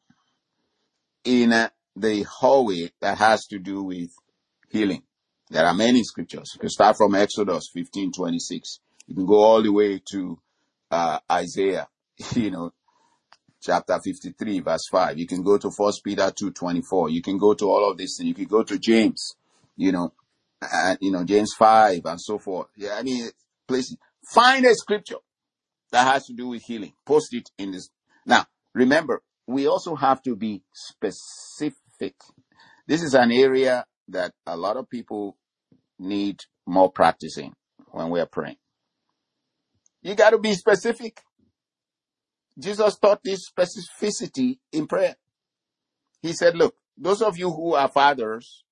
in uh, the hallway that has to do with healing. There are many scriptures. You can start from Exodus fifteen twenty-six. You can go all the way to uh, Isaiah, you know, chapter fifty-three, verse five. You can go to First Peter two twenty-four. You can go to all of this, and you can go to James, you know, and you know James five and so forth. Yeah, I mean, places. Find a scripture that has to do with healing. Post it in this. Now, remember, we also have to be specific. This is an area that a lot of people need more practicing when we are praying. You got to be specific. Jesus taught this specificity in prayer. He said, look, those of you who are fathers,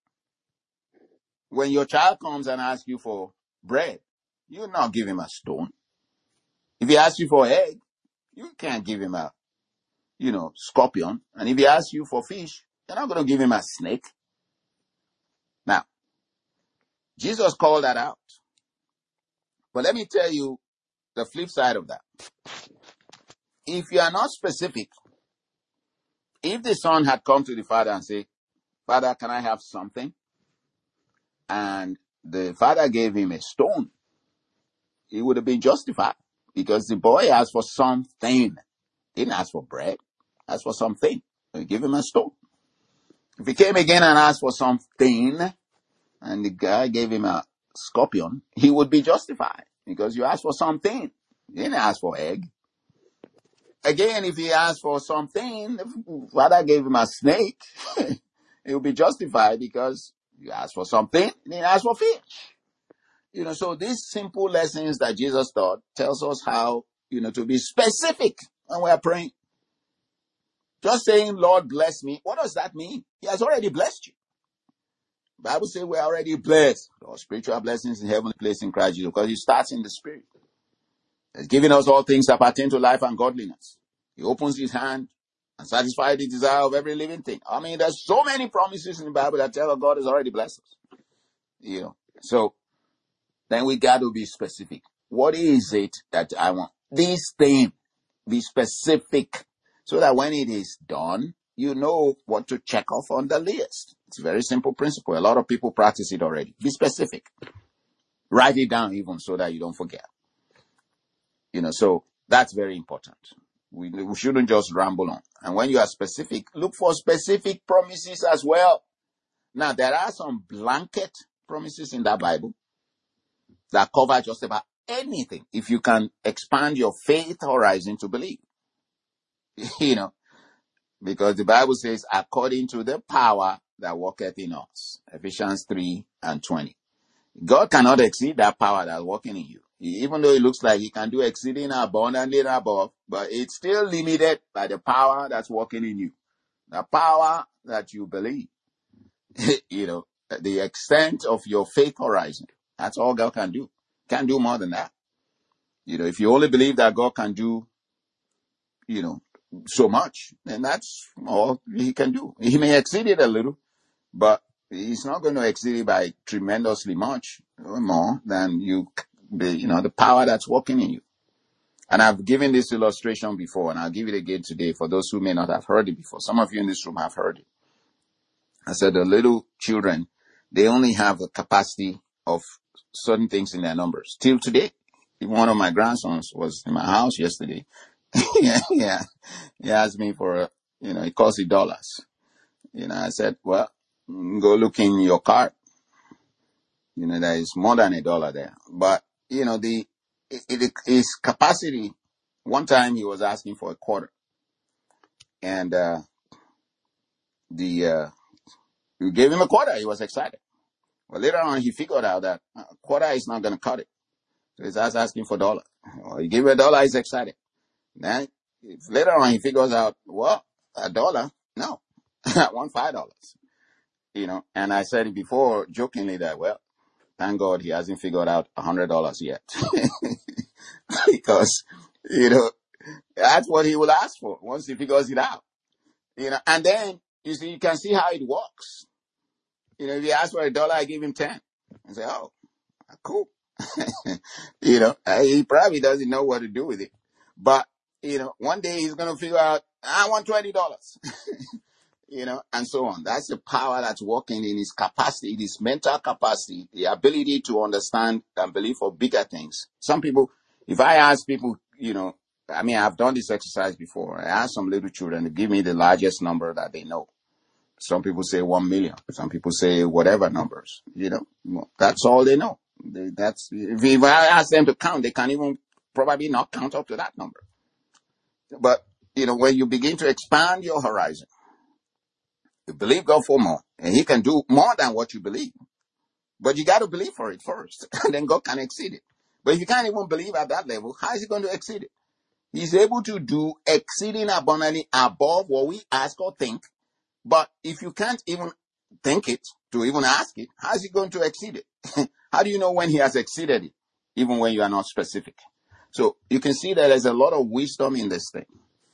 when your child comes and asks you for bread, you not give him a stone. If he asks you for egg, you can't give him a, you know, scorpion. And if he asks you for fish, you're not going to give him a snake. Now, Jesus called that out. But let me tell you the flip side of that. If you are not specific, if the son had come to the father and said, Father, can I have something? And the father gave him a stone, he would have been justified because the boy asked for something. He didn't ask for bread, asked for something. They give him a stone. If he came again and asked for something, and the guy gave him a scorpion, he would be justified because you asked for something. You didn't ask for egg. Again, if he asked for something, if father gave him a snake, he would be justified because you asked for something, and he asked for fish. You know, so these simple lessons that Jesus taught tells us how, you know, to be specific when we are praying. Just saying, Lord, bless me. What does that mean? He has already blessed you. The Bible says we're already blessed. Our spiritual blessings in heavenly place in Christ Jesus, because he starts in the spirit. He's given us all things that pertain to life and godliness. He opens his hand and satisfies the desire of every living thing. I mean, there's so many promises in the Bible that tell us God has already blessed us. You know, so then we got to be specific. What is it that I want? This thing. Be specific so that when it is done, you know what to check off on the list. It's a very simple principle. A lot of people practice it already. Be specific. Write it down even so that you don't forget. You know, so that's very important. We, we shouldn't just ramble on. And when you are specific, look for specific promises as well. Now, there are some blanket promises in that Bible that cover just about anything if you can expand your faith horizon to believe. you know, because the Bible says, according to the power that worketh in us. Ephesians three and twenty. God cannot exceed that power that's working in you. Even though it looks like he can do exceeding abundantly and above, but it's still limited by the power that's working in you. The power that you believe. You know, the extent of your faith horizon. That's all God can do. Can't do more than that. You know, if you only believe that God can do, you know, so much, then that's all he can do. He may exceed it a little, but he's not going to exceed it by tremendously much more than you, you know, the power that's working in you. And I've given this illustration before, and I'll give it again today for those who may not have heard it before. Some of you in this room have heard it. I said the little children, they only have the capacity of certain things in their numbers. Till today, one of my grandsons was in my house yesterday. yeah, yeah. He asked me for, a, you know, it costs it dollars. You know, I said, well, go look in your card. You know, there is more than a dollar there. But, you know, the it, it, his capacity, one time he was asking for a quarter. And uh, the uh, we gave him a quarter. He was excited. Well, later on, he figured out that a quarter is not going to cut it. So he's asking for a dollar. Well, you give him a dollar, he's excited. Then later on, he figures out, well, a dollar? No, I want five dollars. You know, and I said it before jokingly that, well, thank God he hasn't figured out a hundred dollars yet. Because, you know, that's what he will ask for once he figures it out. You know, and then you see, you can see how it works. You know, if he asks for a dollar, I give him ten. I say, oh, cool. You know, he probably doesn't know what to do with it. But, you know, one day he's going to figure out, I want twenty dollars. You know, and so on. That's the power that's working in his capacity, his mental capacity, the ability to understand and believe for bigger things. Some people, if I ask people, you know, I mean, I've done this exercise before. I ask some little children to give me the largest number that they know. Some people say one million. Some people say whatever numbers, you know, that's all they know. They, that's, if, if I ask them to count, they can't even probably not count up to that number. But, you know, when you begin to expand your horizon, you believe God for more, and he can do more than what you believe. But you got to believe for it first, and then God can exceed it. But if you can't even believe at that level, how is he going to exceed it? He's able to do exceeding abundantly above what we ask or think. But if you can't even think it, to even ask it, how is he going to exceed it? How do you know when he has exceeded it, even when you are not specific? So you can see that there's a lot of wisdom in this thing.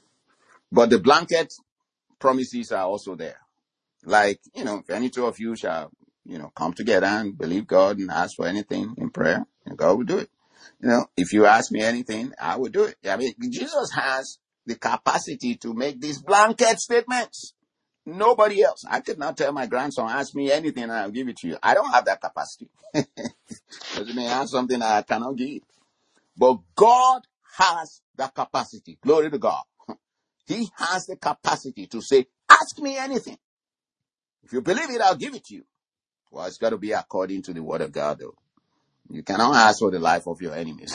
But the blanket promises are also there. Like, you know, if any two of you shall, you know, come together and believe God and ask for anything in prayer, and God will do it. You know, if you ask me anything, I will do it. I mean, Jesus has the capacity to make these blanket statements. Nobody else. I could not tell my grandson, ask me anything and I'll give it to you. I don't have that capacity. Because you may ask something I cannot give. But God has the capacity. Glory to God. He has the capacity to say, ask me anything. If you believe it, I'll give it to you. Well, it's got to be according to the word of God, though. You cannot ask for the life of your enemies.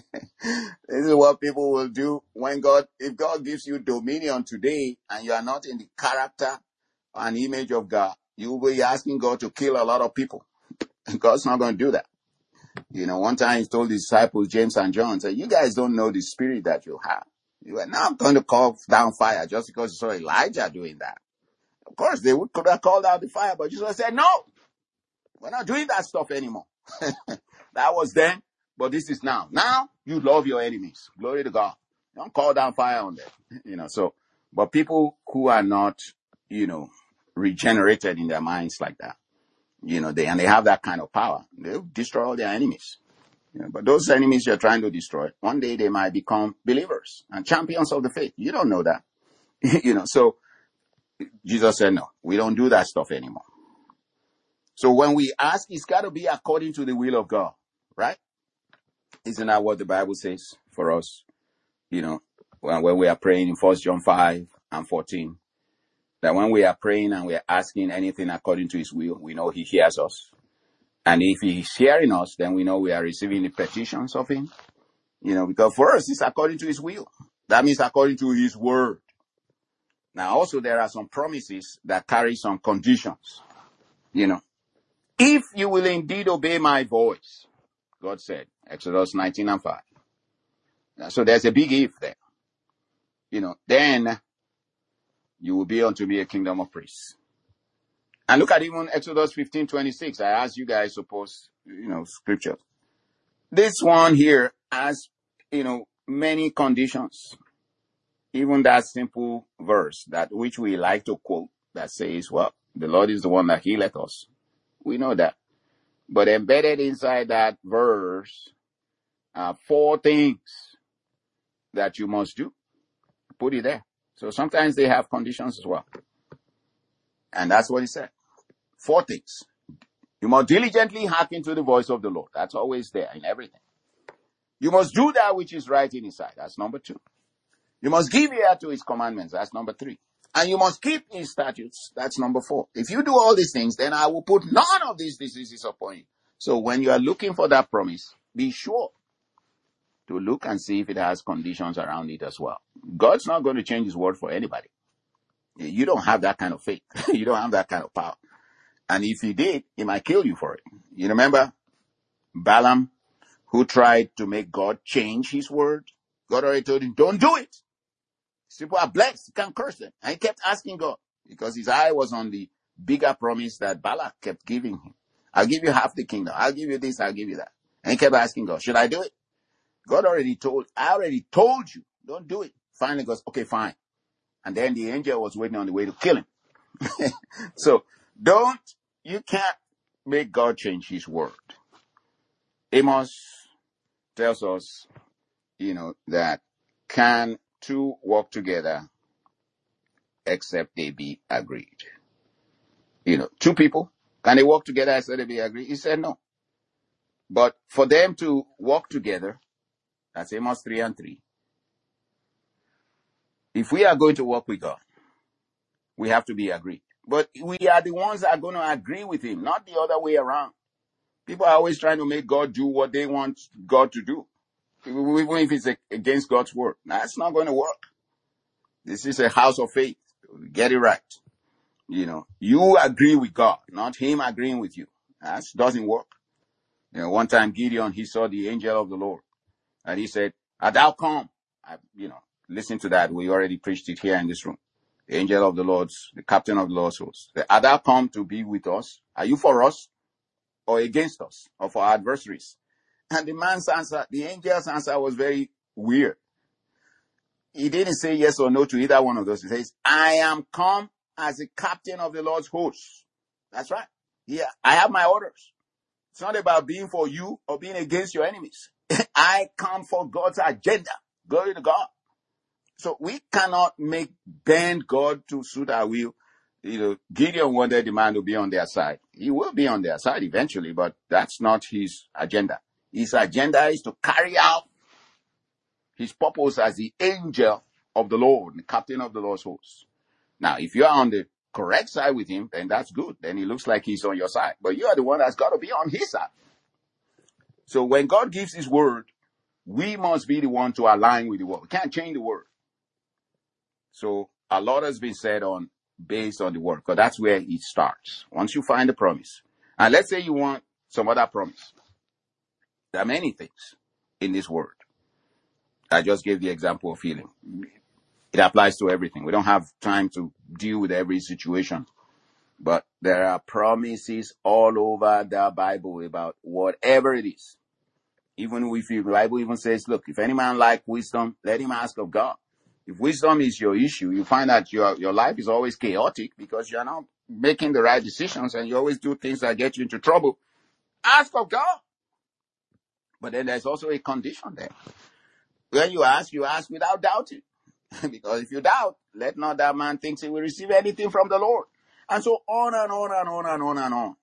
This is what people will do when God, if God gives you dominion today and you are not in the character and image of God, you will be asking God to kill a lot of people. God's not going to do that. You know, one time he told his disciples, James and John, said, you guys don't know the spirit that you have. You are not going to call down fire just because you saw Elijah doing that. Of course, they would, could have called out the fire, but Jesus said, no, we're not doing that stuff anymore. That was then, but this is now. Now, you love your enemies. Glory to God. Don't call down fire on them. You know, so, but people who are not, you know, regenerated in their minds like that, you know, they, and they have that kind of power, they'll destroy all their enemies. You know, but those enemies you're trying to destroy, one day they might become believers and champions of the faith. You don't know that. You know, so Jesus said, no, we don't do that stuff anymore. So when we ask, it's got to be according to the will of God, right? Isn't that what the Bible says for us? You know, when, when we are praying in First John five and fourteen, that when we are praying and we are asking anything according to his will, we know he hears us. And if he is hearing us, then we know we are receiving the petitions of him. You know, because for us, it's according to his will. That means according to his word. Now, also, there are some promises that carry some conditions. You know, if you will indeed obey my voice, God said, Exodus nineteen and five. So there's a big if there. You know, then you will be unto me a kingdom of priests. And look at even Exodus fifteen twenty-six. I asked you guys to post, you know, scripture. This one here has, you know, many conditions. Even that simple verse that which we like to quote that says, well, the Lord is the one that healeth us. We know that. But embedded inside that verse are four things that you must do. Put it there. So sometimes they have conditions as well. And that's what he said. Four things. You must diligently hearken to the voice of the Lord. That's always there in everything. You must do that which is right in his sight. That's number two. You must give ear to his commandments. That's number three. And you must keep his statutes. That's number four. If you do all these things, then I will put none of these diseases upon you. So when you are looking for that promise, be sure to look and see if it has conditions around it as well. God's not going to change his word for anybody. You don't have that kind of faith. You don't have that kind of power. And if he did, he might kill you for it. You remember Balaam, who tried to make God change his word? God already told him, don't do it. People are blessed. You can't curse them. And he kept asking God because his eye was on the bigger promise that Balak kept giving him. I'll give you half the kingdom. I'll give you this. I'll give you that. And he kept asking God, should I do it? God already told, I already told you, don't do it. Finally goes, okay, fine. And then the angel was waiting on the way to kill him. So don't, you can't make God change his word. Amos tells us, you know, that can two walk together except they be agreed? You know, two people, can they walk together except they be agreed? He said no. But for them to walk together, that's Amos three and three. If we are going to walk with God, we have to be agreed. But we are the ones that are going to agree with him, not the other way around. People are always trying to make God do what they want God to do, even if it's against God's word. That's not going to work. This is a house of faith. Get it right. You know, you agree with God, not him agreeing with you. That doesn't work. You know, one time Gideon, he saw the angel of the Lord and he said, art thou come? I, you know, listen to that. We already preached it here in this room. The angel of the Lord's, the captain of the Lord's host. Art thou come to be with us? Are you for us or against us or for our adversaries? And the man's answer, the angel's answer was very weird. He didn't say yes or no to either one of those. He says, I am come as a captain of the Lord's host. That's right. Yeah, I have my orders. It's not about being for you or being against your enemies. I come for God's agenda. Glory to God. So we cannot make bend God to suit our will. You know, Gideon wanted the man to be on their side. He will be on their side eventually, but that's not his agenda. His agenda is to carry out his purpose as the angel of the Lord, the captain of the Lord's host. Now, if you are on the correct side with him, then that's good. Then he looks like he's on your side. But you are the one that's got to be on his side. So when God gives his word, we must be the one to align with the word. We can't change the word. So a lot has been said on based on the word, because that's where it starts. Once you find the promise, and let's say you want some other promise. There are many things in this word. I just gave the example of healing. It applies to everything. We don't have time to deal with every situation, but there are promises all over the Bible about whatever it is. Even if the Bible even says, look, if any man lack wisdom, let him ask of God. If wisdom is your issue, you find that your, your life is always chaotic because you're not making the right decisions and you always do things that get you into trouble. Ask of God. But then there's also a condition there. When you ask, you ask without doubting. Because if you doubt, let not that man think he will receive anything from the Lord. And so on and on and on and on and on.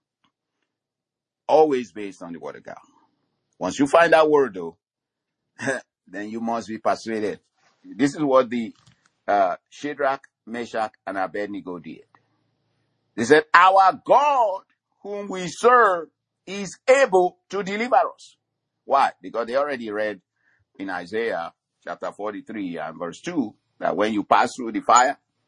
Always based on the word of God. Once you find that word, though, then you must be persuaded. This is what the uh, Shadrach, Meshach, and Abednego did. They said, our God, whom we serve, is able to deliver us. Why? Because they already read in Isaiah chapter forty-three and verse two, that when you pass through the fire,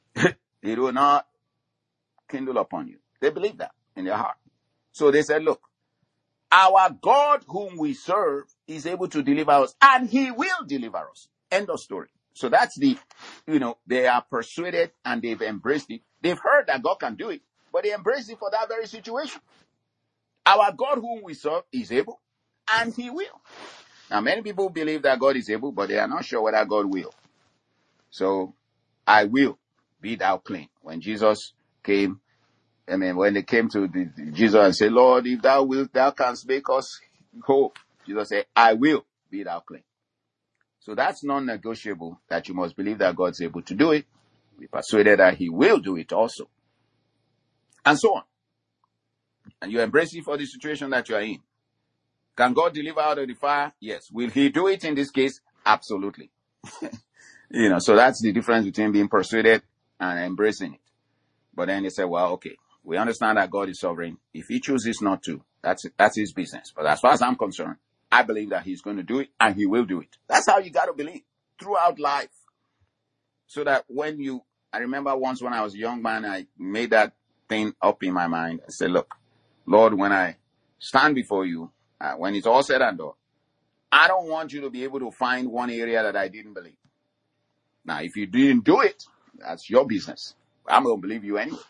It will not kindle upon you. They believe that in their heart. So they said, look, our God whom we serve is able to deliver us, and he will deliver us. End of story. So that's the, you know, they are persuaded and they've embraced it. They've heard that God can do it, but they embrace it for that very situation. Our God whom we serve is able, and he will. Now, many people believe that God is able, but they are not sure whether God will. So, I will be thou clean. When Jesus came, I mean, when they came to the, the Jesus and said, Lord, if thou wilt, thou canst make us whole. Jesus said, I will be thou clean. So that's non-negotiable, that you must believe that God's able to do it. Be persuaded that he will do it also. And so on. And you embrace it for the situation that you are in. Can God deliver out of the fire? Yes. Will he do it in this case? Absolutely. You know, so that's the difference between being persuaded and embracing it. But then they say, well, okay, we understand that God is sovereign. If he chooses not to, that's that's his business. But as far as I'm concerned, I believe that he's going to do it and he will do it. That's how you got to believe throughout life. So that when you, I remember once when I was a young man, I made that thing up in my mind. I said, look, Lord, when I stand before you, uh, when it's all said and done, I don't want you to be able to find one area that I didn't believe. Now, if you didn't do it, that's your business. I'm going to believe you anyway.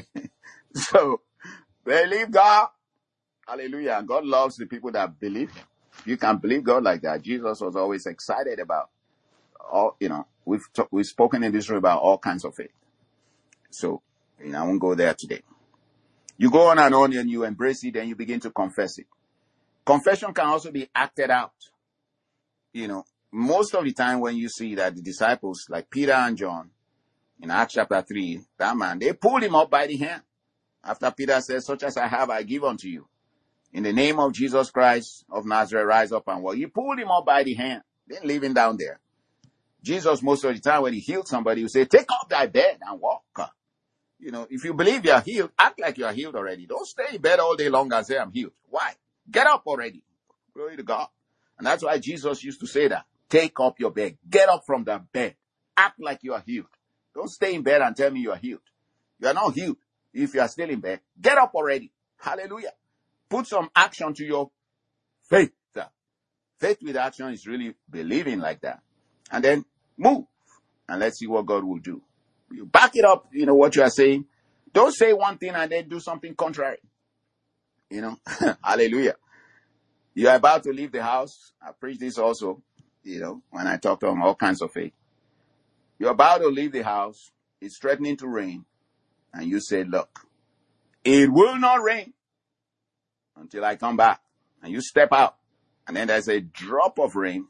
So, believe God. Hallelujah. God loves the people that believe him. If you can believe God like that, Jesus was always excited about all, you know, we've, t- we've spoken in this room about all kinds of faith. So, you know, I won't go there today. You go on and on and you embrace it and you begin to confess it. Confession can also be acted out. You know, most of the time when you see that the disciples like Peter and John in Acts chapter three, that man, they pulled him up by the hand. After Peter says, such as I have, I give unto you. In the name of Jesus Christ of Nazareth, rise up and walk. He pulled him up by the hand. They didn't leave him down there. Jesus, most of the time when he healed somebody, he would say, take up thy bed and walk. You know, if you believe you are healed, act like you are healed already. Don't stay in bed all day long and say, I'm healed. Why? Get up already. Glory to God. And that's why Jesus used to say that. Take up your bed. Get up from the bed. Act like you are healed. Don't stay in bed and tell me you are healed. You are not healed. If you are still in bed, get up already. Hallelujah. Put some action to your faith. Faith with action is really believing like that. And then move. And let's see what God will do. You back it up, you know, what you are saying. Don't say one thing and then do something contrary. You know, hallelujah. You are about to leave the house. I preach this also, you know, when I talk on all kinds of faith. You're about to leave the house. It's threatening to rain. And you say, look, it will not rain until I come back. And you step out. And then there's a drop of rain.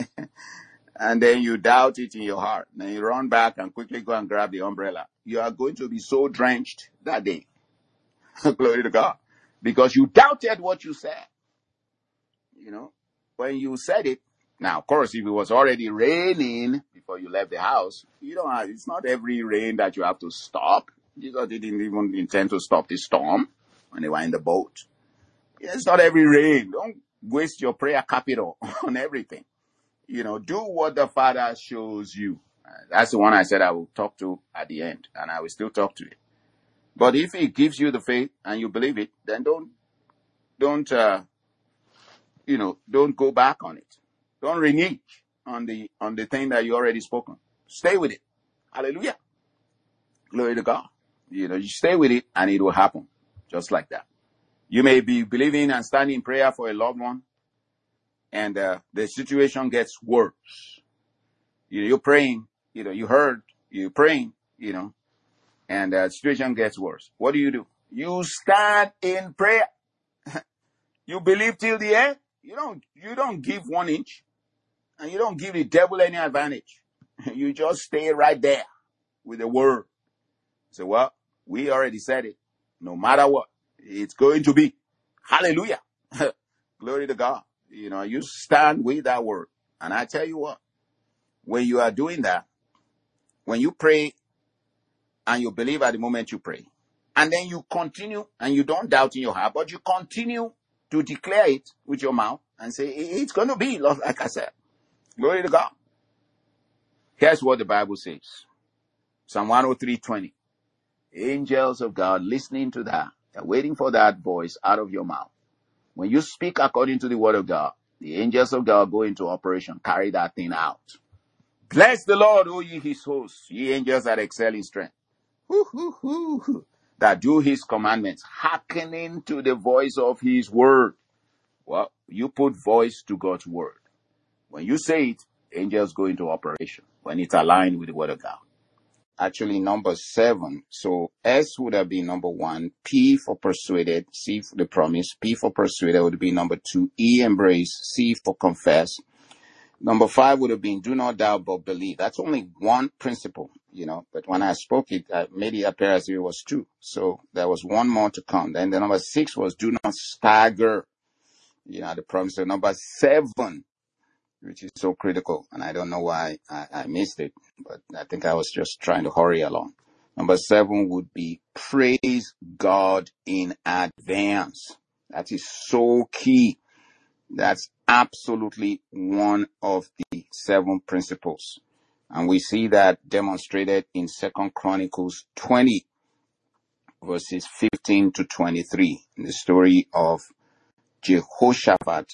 And then you doubt it in your heart. Then you run back and quickly go and grab the umbrella. You are going to be so drenched that day. Glory to God. Because you doubted what you said. You know, when you said it. Now, of course, if it was already raining before you left the house, you don't have, it's not every rain that you have to stop. Jesus didn't even intend to stop the storm when they were in the boat. It's not every rain. Don't waste your prayer capital on everything. You know, do what the Father shows you. Uh, that's the one I said I will talk to at the end, and I will still talk to it. But if he gives you the faith and you believe it, then don't, don't, uh, you know, don't go back on it. Don't renege on the, on the thing that you already spoken. Stay with it. Hallelujah. Glory to God. You know, you stay with it and it will happen. Just like that. You may be believing and standing in prayer for a loved one, and uh, the situation gets worse. You know, you're praying, you know, you heard, you're praying, you know, and the uh, situation gets worse. What do you do? You stand in prayer. You believe till the end. You don't, you don't give one inch, and you don't give the devil any advantage. You just stay right there with the word. So, well, we already said it. No matter what, it's going to be. Hallelujah. Glory to God. You know, you stand with that word. And I tell you what, when you are doing that, when you pray and you believe at the moment you pray, and then you continue and you don't doubt in your heart, but you continue to declare it with your mouth and say, it's going to be like I said. Glory to God. Here's what the Bible says. Psalm one oh three twenty. Angels of God listening to that. They're waiting for that voice out of your mouth. When you speak according to the word of God, the angels of God go into operation, carry that thing out. Bless the Lord, O ye his hosts, ye angels that excel in strength, hoo, hoo, hoo, hoo, that do his commandments, hearkening to the voice of his word. Well, you put voice to God's word. When you say it, angels go into operation when it's aligned with the word of God. Actually, number seven. So S would have been number one. P for persuaded. C for the promise. P for persuaded would be number two. E, embrace. C for confess. Number five would have been do not doubt but believe. That's only one principle, you know. But when I spoke it, I made it appear as if it was two. So there was one more to come. Then the number six was do not stagger. You know, the promise. So number seven, which is so critical, and I don't know why I, I missed it, but I think I was just trying to hurry along. Number seven would be praise God in advance. That is so key. That's absolutely one of the seven principles. And we see that demonstrated in Second Chronicles twenty, verses fifteen to twenty-three, in the story of Jehoshaphat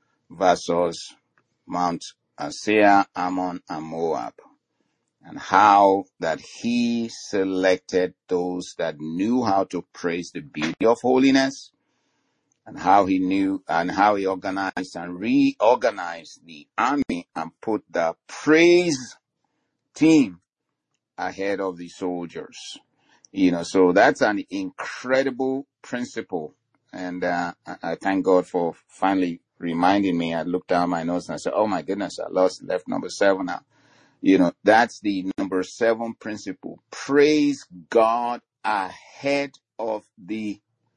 versus Mount Seir, Ammon, and Moab, and how that he selected those that knew how to praise the beauty of holiness, and how he knew and how he organized and reorganized the army and put the praise team ahead of the soldiers. You know, so that's an incredible principle. And uh, I, I thank God for finally reminding me. I looked down my notes and I said, oh my goodness, I lost left number seven now. You know, that's the number seven principle. Praise God ahead of the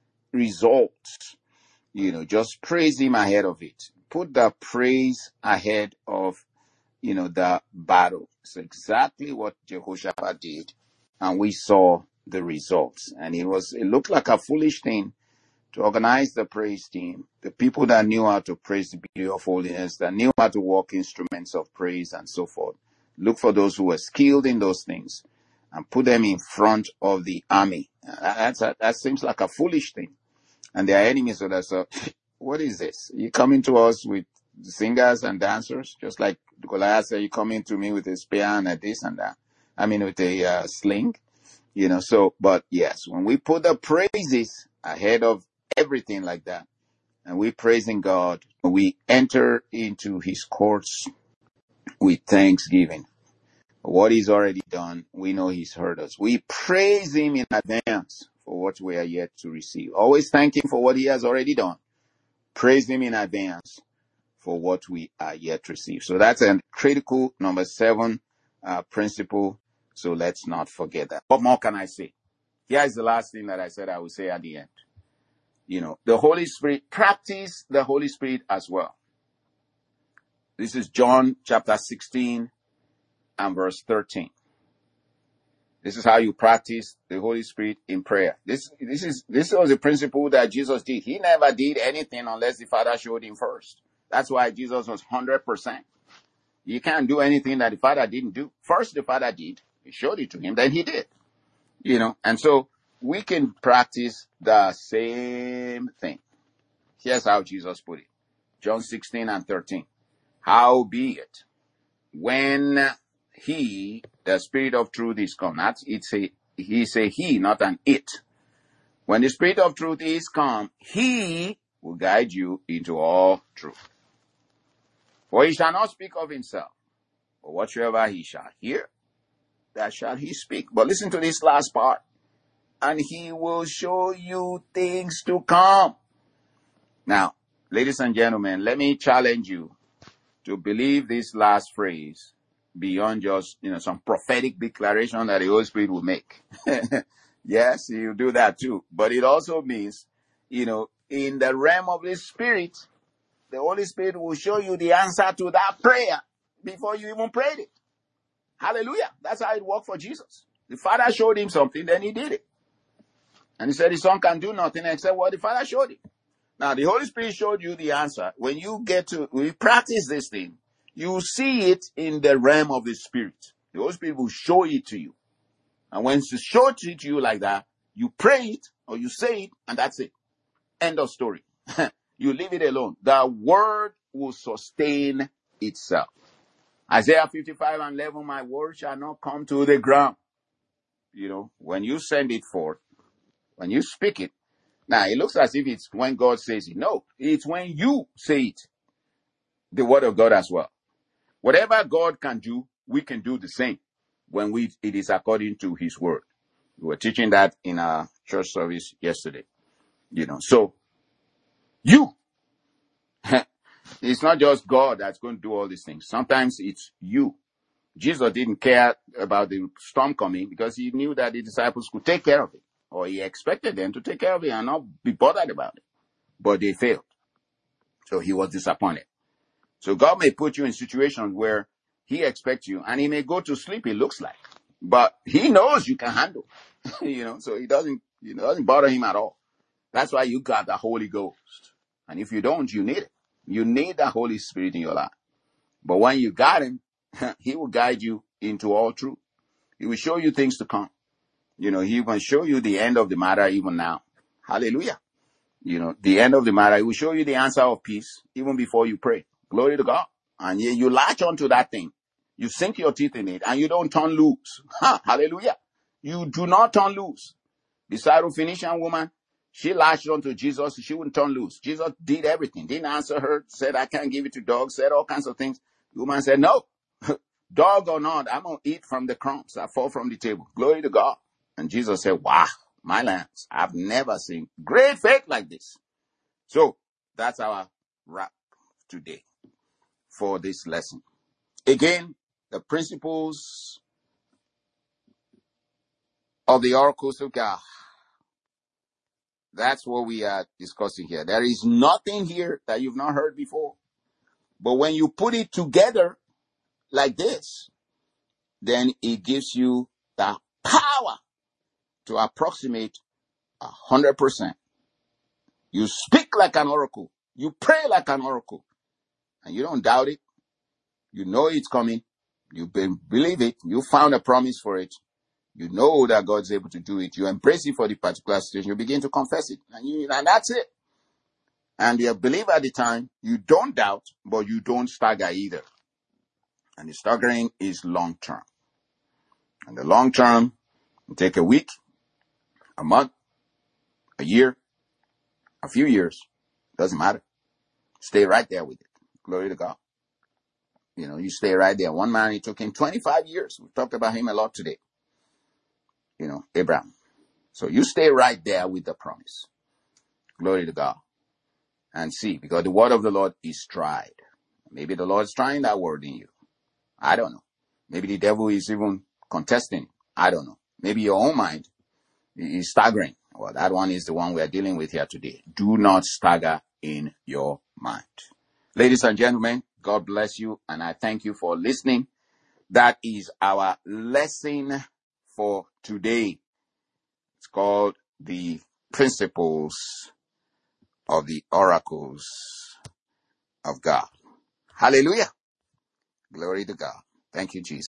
results. You know, just praise him ahead of it. Put the praise ahead of, you know, the battle. It's exactly what Jehoshaphat did. And we saw the results. And it was, it looked like a foolish thing to organize the praise team, the people that knew how to praise the beauty of holiness, that knew how to walk instruments of praise and so forth. Look for those who were skilled in those things and put them in front of the army. That's a, that seems like a foolish thing. And their enemies would have said, what is this? You coming to us with singers and dancers? Just like Goliath said, you coming to me with a spear and a this and that. I mean, with a uh, sling. You know, so, but yes, when we put the praises ahead of everything like that, and we praising God, we enter into his courts with thanksgiving. What he's already done, we know he's heard us. We praise him in advance for what we are yet to receive. Always thank him for what he has already done. Praise him in advance for what we are yet to receive. So that's a critical number seven uh, principle. So let's not forget that. What more can I say? Here's the last thing that I said I will say at the end. You know, the Holy Spirit, practice the Holy Spirit as well. This is John chapter sixteen and verse thirteen. This is how you practice the Holy Spirit in prayer. This, this is, this was a principle that Jesus did. He never did anything unless the Father showed him first. That's why Jesus was one hundred percent. You can't do anything that the Father didn't do. First the Father did. He showed it to him, then he did. You know, and so we can practice the same thing. Here's how Jesus put it. John sixteen and thirteen. Howbeit, when he, the Spirit of truth, is come. That's, it's a, he's a he, not an it. When the Spirit of truth is come, he will guide you into all truth. For he shall not speak of himself, but whatsoever he shall hear, that shall he speak. But listen to this last part. And he will show you things to come. Now, ladies and gentlemen, let me challenge you to believe this last phrase beyond just, you know, some prophetic declaration that the Holy Spirit will make. Yes, he'll do that too. But it also means, you know, in the realm of the Spirit, the Holy Spirit will show you the answer to that prayer before you even prayed it. Hallelujah. That's how it worked for Jesus. The Father showed him something, then he did it. And he said the Son can do nothing except what the Father showed him. Now, the Holy Spirit showed you the answer. When you get to, when you practice this thing, you see it in the realm of the Spirit. The Holy Spirit will show it to you. And when it's showed to you like that, you pray it or you say it, and that's it. End of story. You leave it alone. The word will sustain itself. Isaiah fifty-five and eleven, my word shall not come to the ground. You know, when you send it forth, when you speak it, now it looks as if it's when God says it. No, it's when you say it. The word of God as well. Whatever God can do, we can do the same when we it is according to his word. We were teaching that in our church service yesterday. You know, so you, it's not just God that's going to do all these things. Sometimes it's you. Jesus didn't care about the storm coming because he knew that the disciples could take care of it, or he expected them to take care of it and not be bothered about it. But they failed. So he was disappointed. So God may put you in situations where he expects you, and he may go to sleep, it looks like. But he knows you can handle. You know, so it doesn't, it doesn't bother him at all. That's why you got the Holy Ghost. And if you don't, you need it. You need the Holy Spirit in your life. But when you got him, he will guide you into all truth. He will show you things to come. You know, he will show you the end of the matter even now. Hallelujah. You know, the end of the matter. He will show you the answer of peace even before you pray. Glory to God. And you, you latch onto that thing. You sink your teeth in it and you don't turn loose. Ha, hallelujah. You do not turn loose. The Syrophoenician woman, she latched onto Jesus. She wouldn't turn loose. Jesus did everything. Didn't answer her. Said, I can't give it to dogs. Said all kinds of things. The woman said, no. Dog or not, I'm going to eat from the crumbs that fall from the table. Glory to God. And Jesus said, wow, my lambs, I've never seen great faith like this. So that's our wrap today for this lesson. Again, the principles of the oracles of God. That's what we are discussing here. There is nothing here that you've not heard before. But when you put it together like this, then it gives you the power to approximate a hundred percent. You speak like an oracle. You pray like an oracle. And you don't doubt it. You know it's coming. You believe it. You found a promise for it. You know that God's able to do it. You embrace it for the particular situation. You begin to confess it. And, you, and that's it. And you believe at the time. You don't doubt, but you don't stagger either. And the staggering is long term. And the long term will take a week, a month, a year, a few years. Doesn't matter. Stay right there with it. Glory to God. You know, you stay right there. One man, it took him twenty-five years. We talked about him a lot today. You know, Abraham. So you stay right there with the promise. Glory to God. And see, because the word of the Lord is tried. Maybe the Lord's trying that word in you. I don't know. Maybe the devil is even contesting. I don't know. Maybe your own mind is staggering. Well, that one is the one we are dealing with here today. Do not stagger in your mind. Ladies and gentlemen, God bless you, and I thank you for listening. That is our lesson for today. It's called the principles of the oracles of God. Hallelujah. Glory to God. Thank you, Jesus.